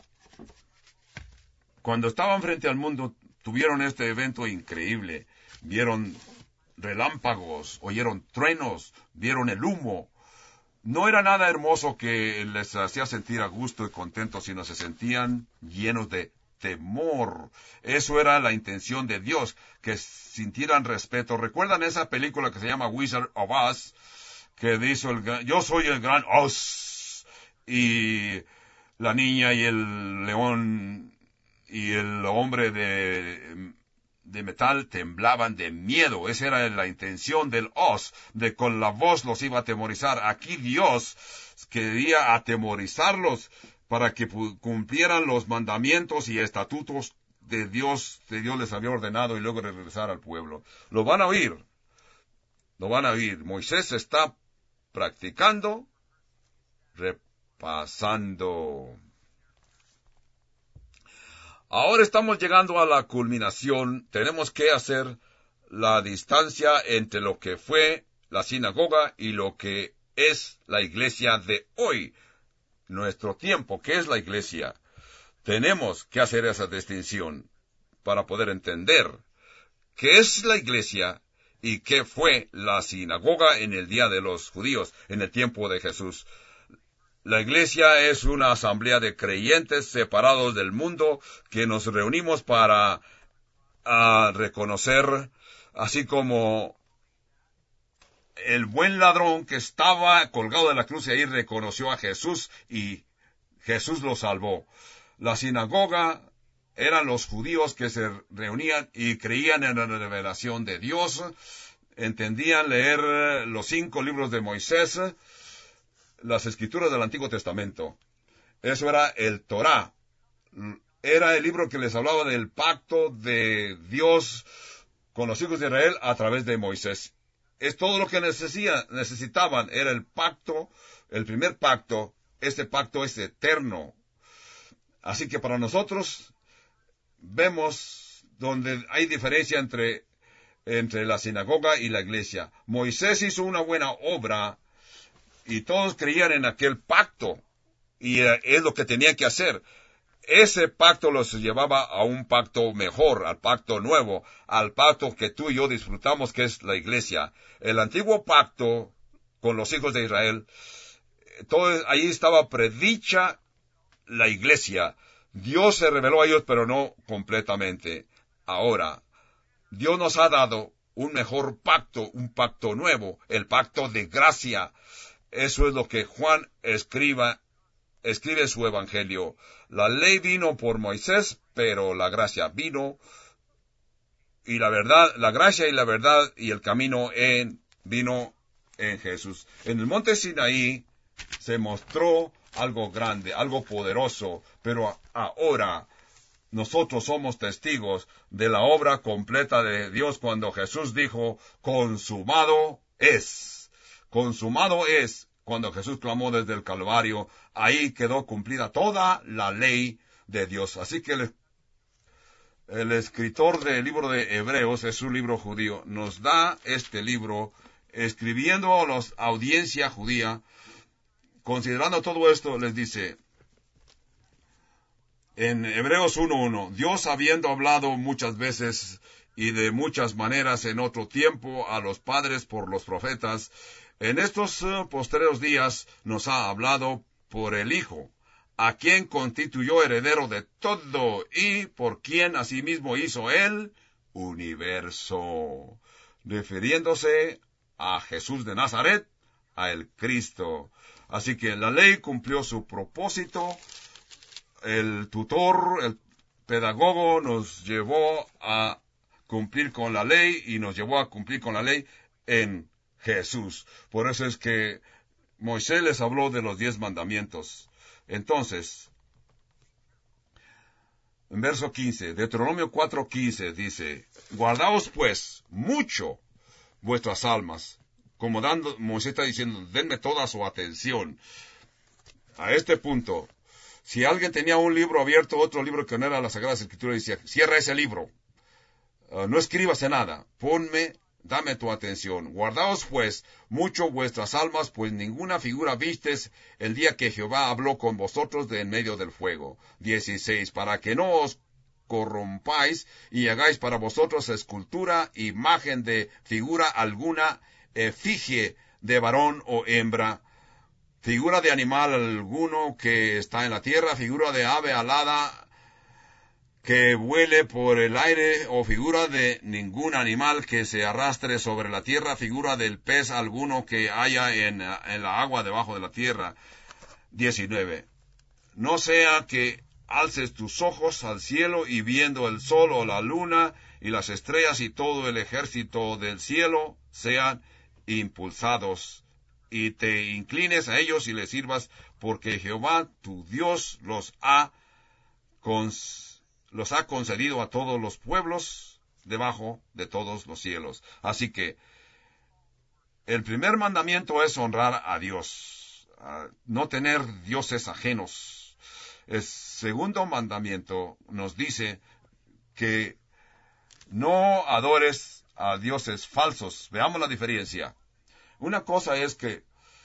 cuando estaban frente al mundo, tuvieron este evento increíble. Vieron relámpagos, oyeron truenos, vieron el humo. No era nada hermoso que les hacía sentir a gusto y contentos, sino se sentían llenos de temor. Eso era la intención de Dios, que sintieran respeto. ¿Recuerdan esa película que se llama Wizard of Oz? Que dice, el, yo soy el gran Oz, y la niña y el león y el hombre de... de metal temblaban de miedo. Esa era la intención del Oz, de con la voz los iba a atemorizar. Aquí Dios quería atemorizarlos para que cumplieran los mandamientos y estatutos de Dios, que Dios les había ordenado, y luego regresar al pueblo. Lo van a oír, lo van a oír. Moisés está practicando, repasando. Ahora estamos llegando a la culminación. Tenemos que hacer la distancia entre lo que fue la sinagoga y lo que es la iglesia de hoy. Nuestro tiempo, ¿qué es la iglesia? Tenemos que hacer esa distinción para poder entender qué es la iglesia y qué fue la sinagoga en el día de los judíos, en el tiempo de Jesús. La iglesia es una asamblea de creyentes separados del mundo que nos reunimos para a, reconocer, así como el buen ladrón que estaba colgado de la cruz y ahí reconoció a Jesús y Jesús lo salvó. La sinagoga eran los judíos que se reunían y creían en la revelación de Dios, entendían leer los cinco libros de Moisés, las escrituras del Antiguo Testamento. Eso era el Torá. Era el libro que les hablaba del pacto de Dios con los hijos de Israel a través de Moisés. Es todo lo que necesitaban. Era el pacto, el primer pacto. Este pacto es eterno. Así que para nosotros, vemos donde hay diferencia entre, entre la sinagoga y la iglesia. Moisés hizo una buena obra y todos creían en aquel pacto y es lo que tenían que hacer. Ese pacto los llevaba a un pacto mejor, al pacto nuevo, al pacto que tú y yo disfrutamos, que es la iglesia. El antiguo pacto con los hijos de Israel, todo, ahí estaba predicha la iglesia. Dios se reveló a ellos, pero no completamente. Ahora, Dios nos ha dado un mejor pacto, un pacto nuevo, el pacto de gracia. Eso es lo que Juan escriba escribe su evangelio. La ley vino por Moisés, pero la gracia vino, y la verdad, la gracia y la verdad y el camino en, vino en Jesús. En el monte Sinaí se mostró algo grande, algo poderoso, pero ahora nosotros somos testigos de la obra completa de Dios cuando Jesús dijo, consumado es. Consumado es. Cuando Jesús clamó desde el Calvario, ahí quedó cumplida toda la ley de Dios. Así que el, el escritor del libro de Hebreos, es un libro judío, nos da este libro escribiendo a la audiencia judía. Considerando todo esto, les dice, en Hebreos uno uno, Dios habiendo hablado muchas veces y de muchas maneras en otro tiempo a los padres por los profetas, en estos uh, postreros días nos ha hablado por el Hijo, a quien constituyó heredero de todo y por quien asimismo hizo el universo, refiriéndose a Jesús de Nazaret, a el Cristo. Así que la ley cumplió su propósito, el tutor, el pedagogo nos llevó a cumplir con la ley y nos llevó a cumplir con la ley en Jesús. Por eso es que Moisés les habló de los diez mandamientos. Entonces, en verso quince, Deuteronomio cuatro quince dice, guardaos pues mucho vuestras almas, como dando, Moisés está diciendo, denme toda su atención. A este punto, si alguien tenía un libro abierto, otro libro que no era la Sagrada Escritura, decía, cierra ese libro, uh, no escribas en nada, ponme Dame tu atención. Guardaos pues mucho vuestras almas, pues ninguna figura vistes el día que Jehová habló con vosotros de en medio del fuego. dieciséis. Para que no os corrompáis y hagáis para vosotros escultura, imagen de figura alguna, efigie de varón o hembra, figura de animal alguno que está en la tierra, figura de ave alada, que vuele por el aire, o figura de ningún animal que se arrastre sobre la tierra, figura del pez alguno que haya en, en la agua debajo de la tierra. diecinueve. No sea que alces tus ojos al cielo y viendo el sol o la luna y las estrellas y todo el ejército del cielo sean impulsados y te inclines a ellos y les sirvas, porque Jehová tu Dios los ha concedido. los ha concedido a todos los pueblos debajo de todos los cielos. Así que el primer mandamiento es honrar a Dios, uh, no tener dioses ajenos. El segundo mandamiento nos dice que no adores a dioses falsos. Veamos la diferencia. Una cosa es que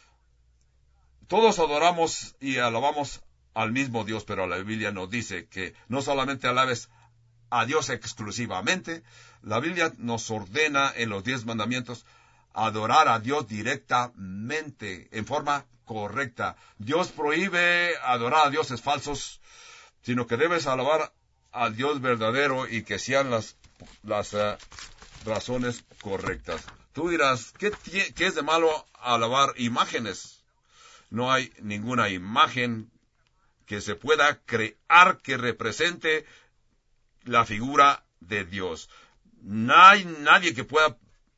todos adoramos y alabamos al mismo Dios, pero la Biblia nos dice que no solamente alabes a Dios exclusivamente, la Biblia nos ordena en los diez mandamientos adorar a Dios directamente, en forma correcta. Dios prohíbe adorar a dioses falsos, sino que debes alabar al Dios verdadero y que sean las, las uh, razones correctas. Tú dirás, ¿qué, ¿qué es de malo alabar imágenes? No hay ninguna imagen que se pueda crear que represente la figura de Dios. No hay nadie que pueda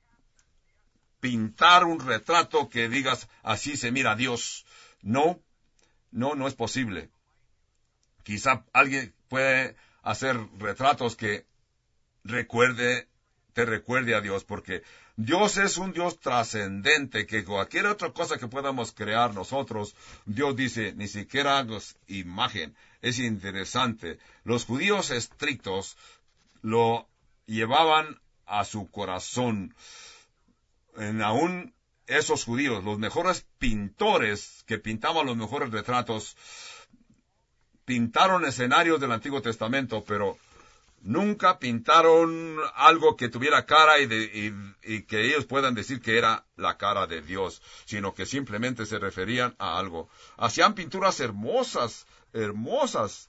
pintar un retrato que digas, así se mira a Dios. No, no, no es posible. Quizá alguien puede hacer retratos que recuerde, te recuerde a Dios, porque Dios es un Dios trascendente, que cualquier otra cosa que podamos crear nosotros, Dios dice, ni siquiera hagas imagen. Es interesante. Los judíos estrictos lo llevaban a su corazón. En aún esos judíos, los mejores pintores que pintaban los mejores retratos, pintaron escenarios del Antiguo Testamento, pero nunca pintaron algo que tuviera cara y, de, y, y que ellos puedan decir que era la cara de Dios, sino que simplemente se referían a algo. Hacían pinturas hermosas, hermosas.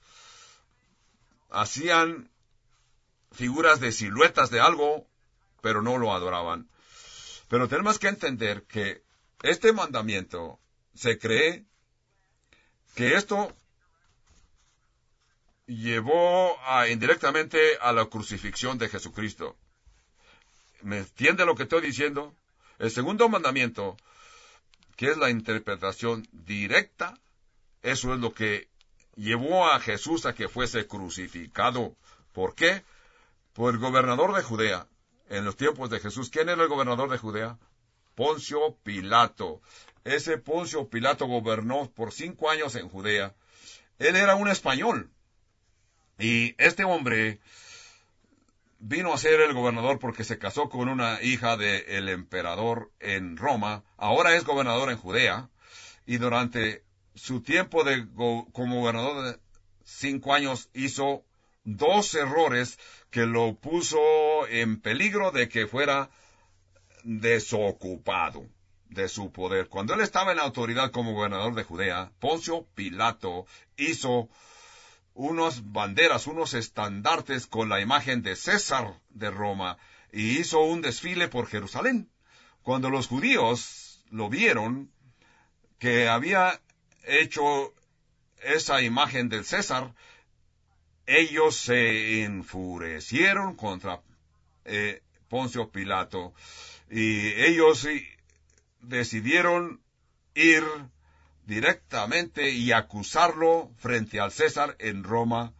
Hacían figuras de siluetas de algo, pero no lo adoraban. Pero tenemos que entender que este mandamiento se cree que esto llevó a, indirectamente a la crucifixión de Jesucristo. ¿Me entiende lo que estoy diciendo? El segundo mandamiento, que es la interpretación directa, eso es lo que llevó a Jesús a que fuese crucificado. ¿Por qué? Por el gobernador de Judea. En los tiempos de Jesús, ¿quién era el gobernador de Judea? Poncio Pilato. Ese Poncio Pilato gobernó por cinco años en Judea. Él era un español. Y este hombre vino a ser el gobernador porque se casó con una hija del emperador en Roma. Ahora es gobernador en Judea. Y durante su tiempo de go- como gobernador de cinco años hizo dos errores que lo puso en peligro de que fuera desocupado de su poder. Cuando él estaba en la autoridad como gobernador de Judea, Poncio Pilato hizo unas banderas, unos estandartes con la imagen de César de Roma y hizo un desfile por Jerusalén. Cuando los judíos lo vieron que había hecho esa imagen del César, ellos se enfurecieron contra eh, Poncio Pilato y ellos eh, decidieron ir directamente y acusarlo frente al César en Roma.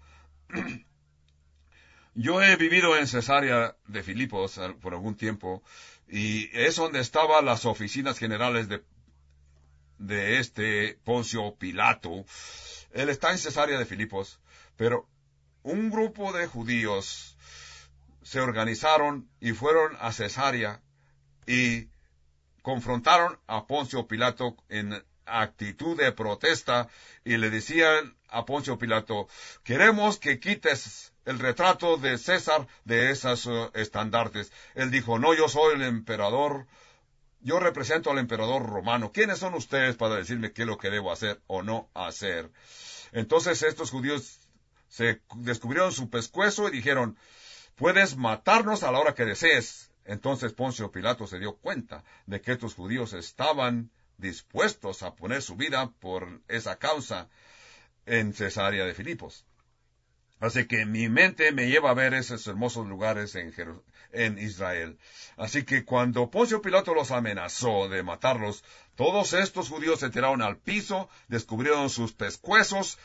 Yo he vivido en Cesarea de Filipos por algún tiempo y es donde estaban las oficinas generales de, de este Poncio Pilato. Él está en Cesarea de Filipos, pero un grupo de judíos se organizaron y fueron a Cesarea y confrontaron a Poncio Pilato en actitud de protesta y le decían a Poncio Pilato, queremos que quites el retrato de César de esas uh, estandartes. Él dijo, no, yo soy el emperador, yo represento al emperador romano. ¿Quiénes son ustedes para decirme qué es lo que debo hacer o no hacer? Entonces estos judíos se descubrieron su pescuezo y dijeron, puedes matarnos a la hora que desees. Entonces Poncio Pilato se dio cuenta de que estos judíos estaban dispuestos a poner su vida por esa causa en Cesarea de Filipos. Así que mi mente me lleva a ver esos hermosos lugares en, Jeru- en Israel. Así que cuando Poncio Pilato los amenazó de matarlos, todos estos judíos se tiraron al piso, descubrieron sus pescuezos.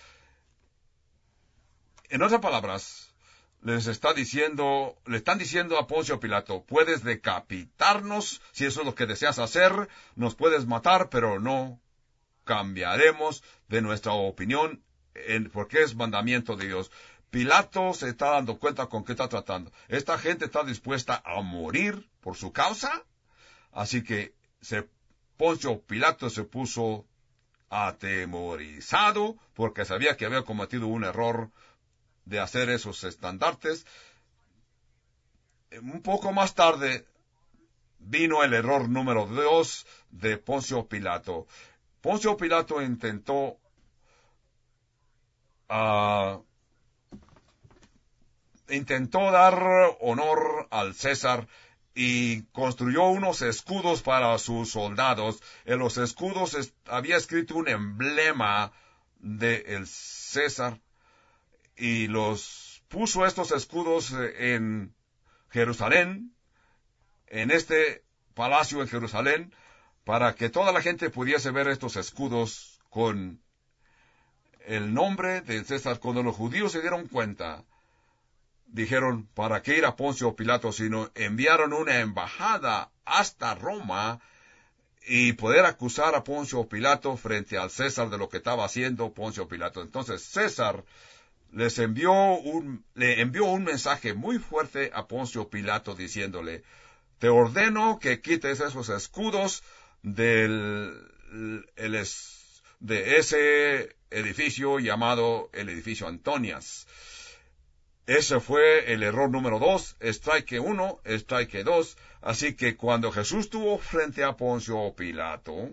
En otras palabras, les está diciendo, le están diciendo a Poncio Pilato, puedes decapitarnos si eso es lo que deseas hacer, nos puedes matar, pero no cambiaremos de nuestra opinión en, porque es mandamiento de Dios. Pilato se está dando cuenta con qué está tratando. Esta gente está dispuesta a morir por su causa. Así que se, Poncio Pilato se puso atemorizado porque sabía que había cometido un error de hacer esos estandartes. Un poco más tarde vino el error número dos de Poncio Pilato. Poncio Pilato intentó uh, intentó dar honor al César y construyó unos escudos para sus soldados. En los escudos había escrito un emblema del César y los puso estos escudos en Jerusalén, en este palacio en Jerusalén, para que toda la gente pudiese ver estos escudos con el nombre del César. Cuando los judíos se dieron cuenta dijeron, ¿para qué ir a Poncio Pilato? Sino enviaron una embajada hasta Roma y poder acusar a Poncio Pilato frente al César de lo que estaba haciendo Poncio Pilato. Entonces César les envió un, le envió un mensaje muy fuerte a Poncio Pilato diciéndole, te ordeno que quites esos escudos del, el, de ese edificio llamado el edificio Antonias. Ese fue el error número dos, strike uno, strike dos. Así que cuando Jesús estuvo frente a Poncio Pilato,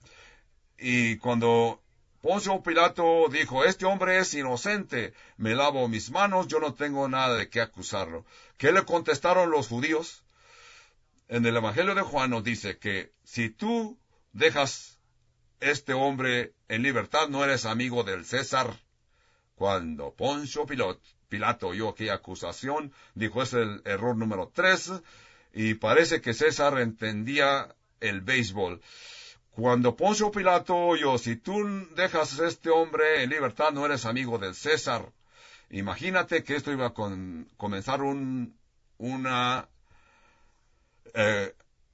y cuando Poncio Pilato dijo, este hombre es inocente, me lavo mis manos, yo no tengo nada de qué acusarlo. ¿Qué le contestaron los judíos? En el Evangelio de Juan nos dice que si tú dejas este hombre en libertad, no eres amigo del César. Cuando Poncio Pilato, Pilato oyó aquella acusación, dijo, es el error número tres, y parece que César entendía el béisbol. Cuando Poncio Pilato oyó, si tú dejas a este hombre en libertad, no eres amigo del César. Imagínate que esto iba a con, comenzar un, una eh,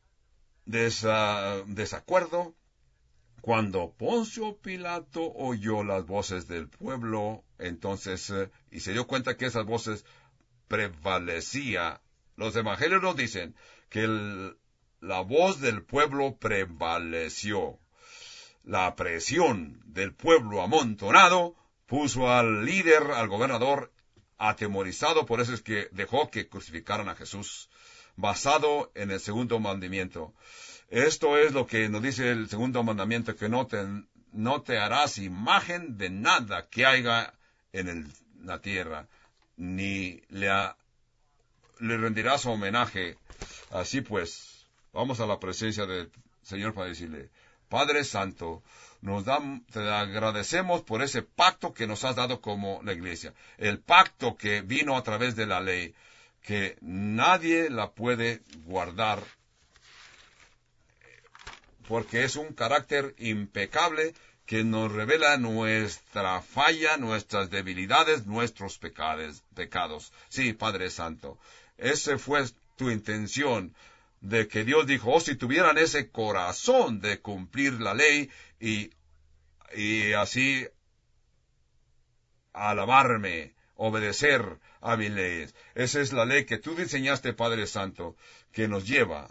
desa, desacuerdo. Cuando Poncio Pilato oyó las voces del pueblo, entonces, eh, y se dio cuenta que esas voces prevalecía. Los evangelios nos dicen que el, la voz del pueblo prevaleció. La presión del pueblo amontonado puso al líder, al gobernador, atemorizado, por eso es que dejó que crucificaran a Jesús, basado en el segundo mandamiento. Esto es lo que nos dice el segundo mandamiento, que no te, no te harás imagen de nada que haya en el, la tierra, ni le, a, le rendirás homenaje. Así pues, vamos a la presencia del Señor para decirle, Padre Santo, nos da, te agradecemos por ese pacto que nos has dado como la iglesia, el pacto que vino a través de la ley, que nadie la puede guardar, porque es un carácter impecable que nos revela nuestra falla, nuestras debilidades, nuestros pecados, pecados. Sí, Padre Santo, esa fue tu intención, de que Dios dijo, oh, si tuvieran ese corazón de cumplir la ley y, y así alabarme, obedecer a mis leyes. Esa es la ley que tú diseñaste, Padre Santo, que nos lleva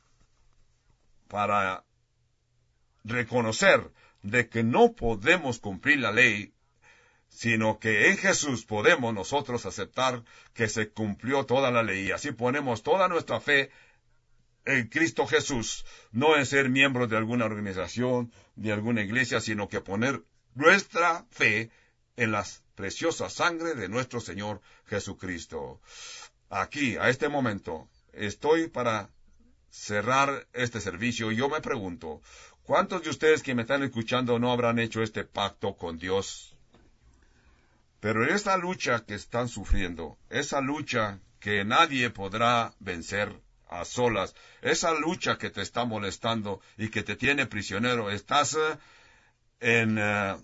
para reconocer de que no podemos cumplir la ley, sino que en Jesús podemos nosotros aceptar que se cumplió toda la ley. Y así ponemos toda nuestra fe en Cristo Jesús, no en ser miembros de alguna organización, de alguna iglesia, sino que poner nuestra fe en la preciosa sangre de nuestro Señor Jesucristo. Aquí, a este momento, estoy para cerrar este servicio y yo me pregunto, ¿cuántos de ustedes que me están escuchando no habrán hecho este pacto con Dios? Pero en esta lucha que están sufriendo, esa lucha que nadie podrá vencer a solas, esa lucha que te está molestando y que te tiene prisionero, estás uh, en uh,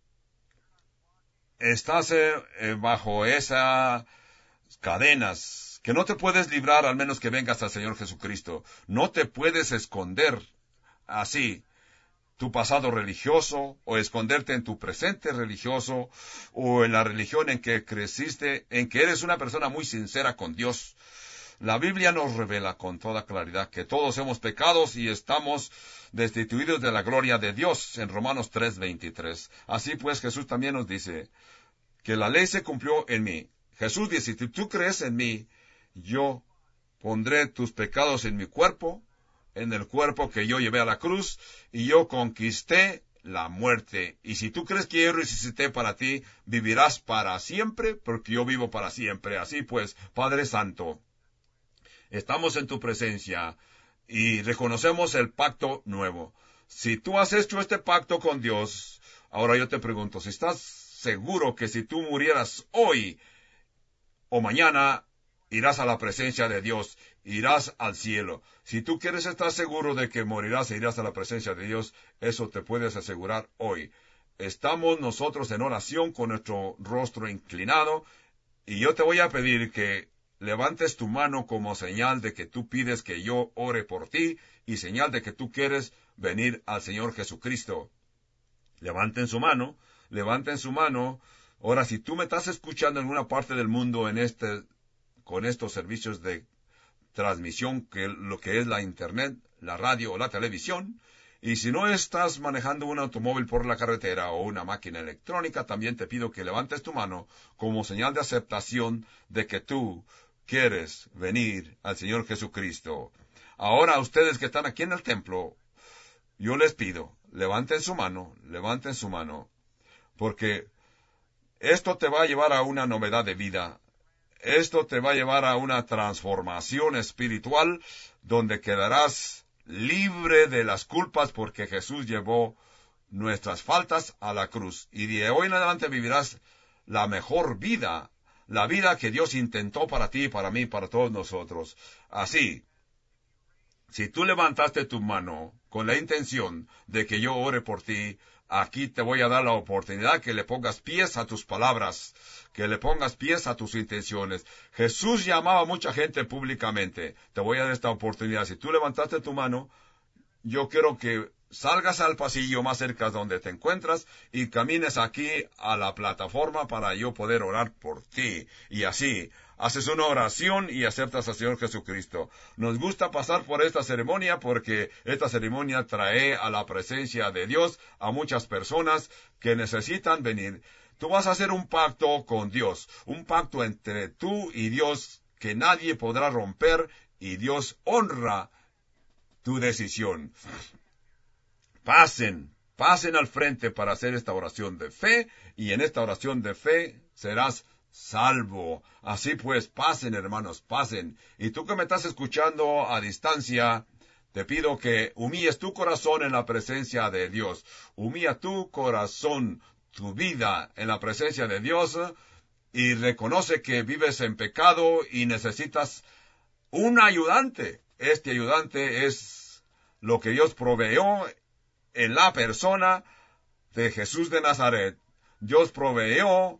estás uh, bajo esas cadenas que no te puedes librar al menos que vengas al Señor Jesucristo. No te puedes esconder así tu pasado religioso, o esconderte en tu presente religioso, o en la religión en que creciste, en que eres una persona muy sincera con Dios. La Biblia nos revela con toda claridad que todos hemos pecado y estamos destituidos de la gloria de Dios en Romanos tres veintitrés. Así pues, Jesús también nos dice que la ley se cumplió en mí. Jesús dice, si tú crees en mí, yo pondré tus pecados en mi cuerpo, en el cuerpo que yo llevé a la cruz, y yo conquisté la muerte. Y si tú crees que yo resucité para ti, vivirás para siempre, porque yo vivo para siempre. Así pues, Padre Santo, estamos en tu presencia y reconocemos el pacto nuevo. Si tú has hecho este pacto con Dios, ahora yo te pregunto, si estás seguro que si tú murieras hoy o mañana, irás a la presencia de Dios, irás al cielo. Si tú quieres estar seguro de que morirás e irás a la presencia de Dios, eso te puedes asegurar hoy. Estamos nosotros en oración con nuestro rostro inclinado Y yo te voy a pedir que levantes tu mano como señal de que tú pides que yo ore por ti y señal de que tú quieres venir al Señor Jesucristo. Levanten su mano, levanten su mano. Ahora, si tú me estás escuchando en una parte del mundo en este, con estos servicios de transmisión, que lo que es la internet, la radio o la televisión, y si no estás manejando un automóvil por la carretera o una máquina electrónica, también te pido que levantes tu mano como señal de aceptación de que tú quieres venir al Señor Jesucristo. Ahora, ustedes que están aquí en el templo, yo les pido, levanten su mano, levanten su mano, porque esto te va a llevar a una novedad de vida. Esto te va a llevar a una transformación espiritual donde quedarás libre de las culpas porque Jesús llevó nuestras faltas a la cruz. Y de hoy en adelante vivirás la mejor vida, la vida que Dios intentó para ti, para mí, para todos nosotros. Así, si tú levantaste tu mano con la intención de que yo ore por ti, aquí te voy a dar la oportunidad que le pongas pies a tus palabras, que le pongas pies a tus intenciones. Jesús llamaba a mucha gente públicamente. Te voy a dar esta oportunidad. Si tú levantaste tu mano, yo quiero que salgas al pasillo más cerca donde te encuentras y camines aquí a la plataforma para yo poder orar por ti. Y así, haces una oración y aceptas al Señor Jesucristo. Nos gusta pasar por esta ceremonia porque esta ceremonia trae a la presencia de Dios a muchas personas que necesitan venir. Tú vas a hacer un pacto con Dios, un pacto entre tú y Dios que nadie podrá romper, y Dios honra tu decisión. Pasen, pasen al frente para hacer esta oración de fe, y en esta oración de fe serás salvo. Así pues, pasen, hermanos, pasen. Y tú que me estás escuchando a distancia, te pido que humilles tu corazón en la presencia de Dios. Humilla tu corazón, tu vida en la presencia de Dios, y reconoce que vives en pecado y necesitas un ayudante. Este ayudante es lo que Dios proveyó en la persona de Jesús de Nazaret. Dios proveyó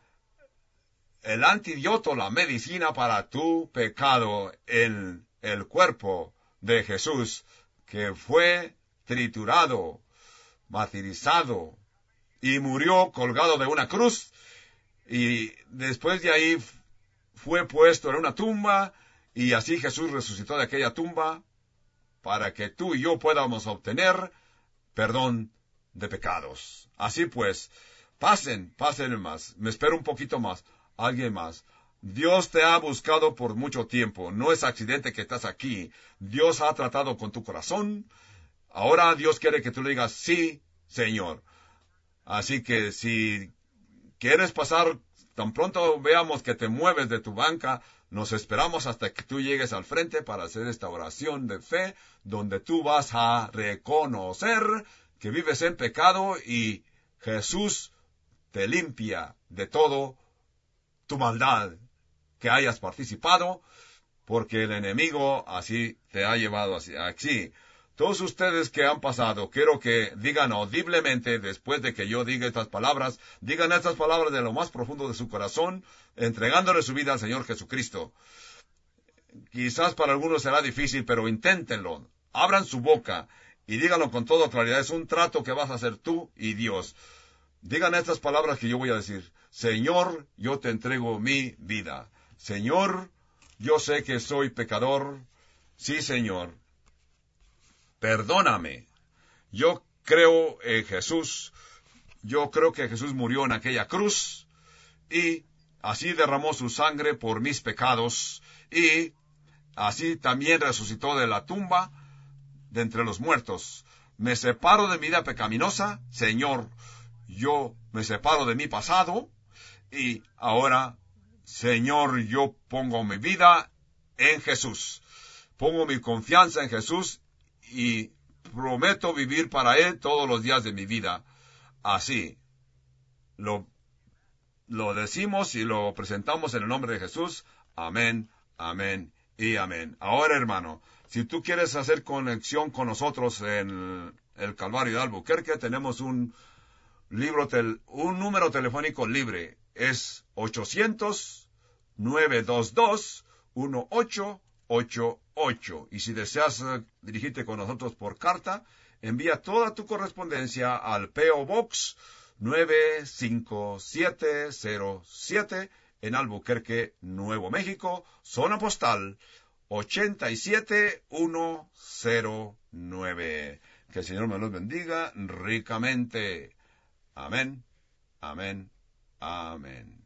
el antídoto, la medicina para tu pecado en el cuerpo de Jesús, que fue triturado, martirizado y murió colgado de una cruz, y después de ahí fue puesto en una tumba, y así Jesús resucitó de aquella tumba para que tú y yo podamos obtener perdón de pecados. Así pues, pasen, pasen más. Me espero un poquito más. Alguien más. Dios te ha buscado por mucho tiempo. No es accidente que estás aquí. Dios ha tratado con tu corazón. Ahora Dios quiere que tú le digas, sí, Señor. Así que si quieres pasar, tan pronto veamos que te mueves de tu banca, nos esperamos hasta que tú llegues al frente para hacer esta oración de fe, donde tú vas a reconocer que vives en pecado y Jesús te limpia de todo tu maldad que hayas participado, porque el enemigo así te ha llevado así. Así, todos ustedes que han pasado, quiero que digan audiblemente, después de que yo diga estas palabras, digan estas palabras de lo más profundo de su corazón, entregándole su vida al Señor Jesucristo. Quizás para algunos será difícil, pero inténtenlo. Abran su boca y díganlo con toda claridad. Es un trato que vas a hacer tú y Dios. Digan estas palabras que yo voy a decir. Señor, yo te entrego mi vida. Señor, yo sé que soy pecador. Sí, Señor. Perdóname. Yo creo en Jesús. Yo creo que Jesús murió en aquella cruz y así derramó su sangre por mis pecados y así también resucitó de la tumba de entre los muertos. Me separo de mi vida pecaminosa, Señor. Yo me separo de mi pasado y ahora, Señor, yo pongo mi vida en Jesús. Pongo mi confianza en Jesús y prometo vivir para Él todos los días de mi vida. Así, lo, lo decimos y lo presentamos en el nombre de Jesús. Amén, amén y amén. Ahora, hermano, si tú quieres hacer conexión con nosotros en el Calvario de Albuquerque, tenemos un libro, tel, un número telefónico libre. Es ochocientos, nueve dos dos, uno ocho ocho ocho. Y si deseas uh, dirigirte con nosotros por carta, envía toda tu correspondencia al P O Box nueve cinco siete cero siete en Albuquerque, Nuevo México, zona postal ochenta y siete mil nueve. Que el Señor me los bendiga ricamente. Amén, amén, amén.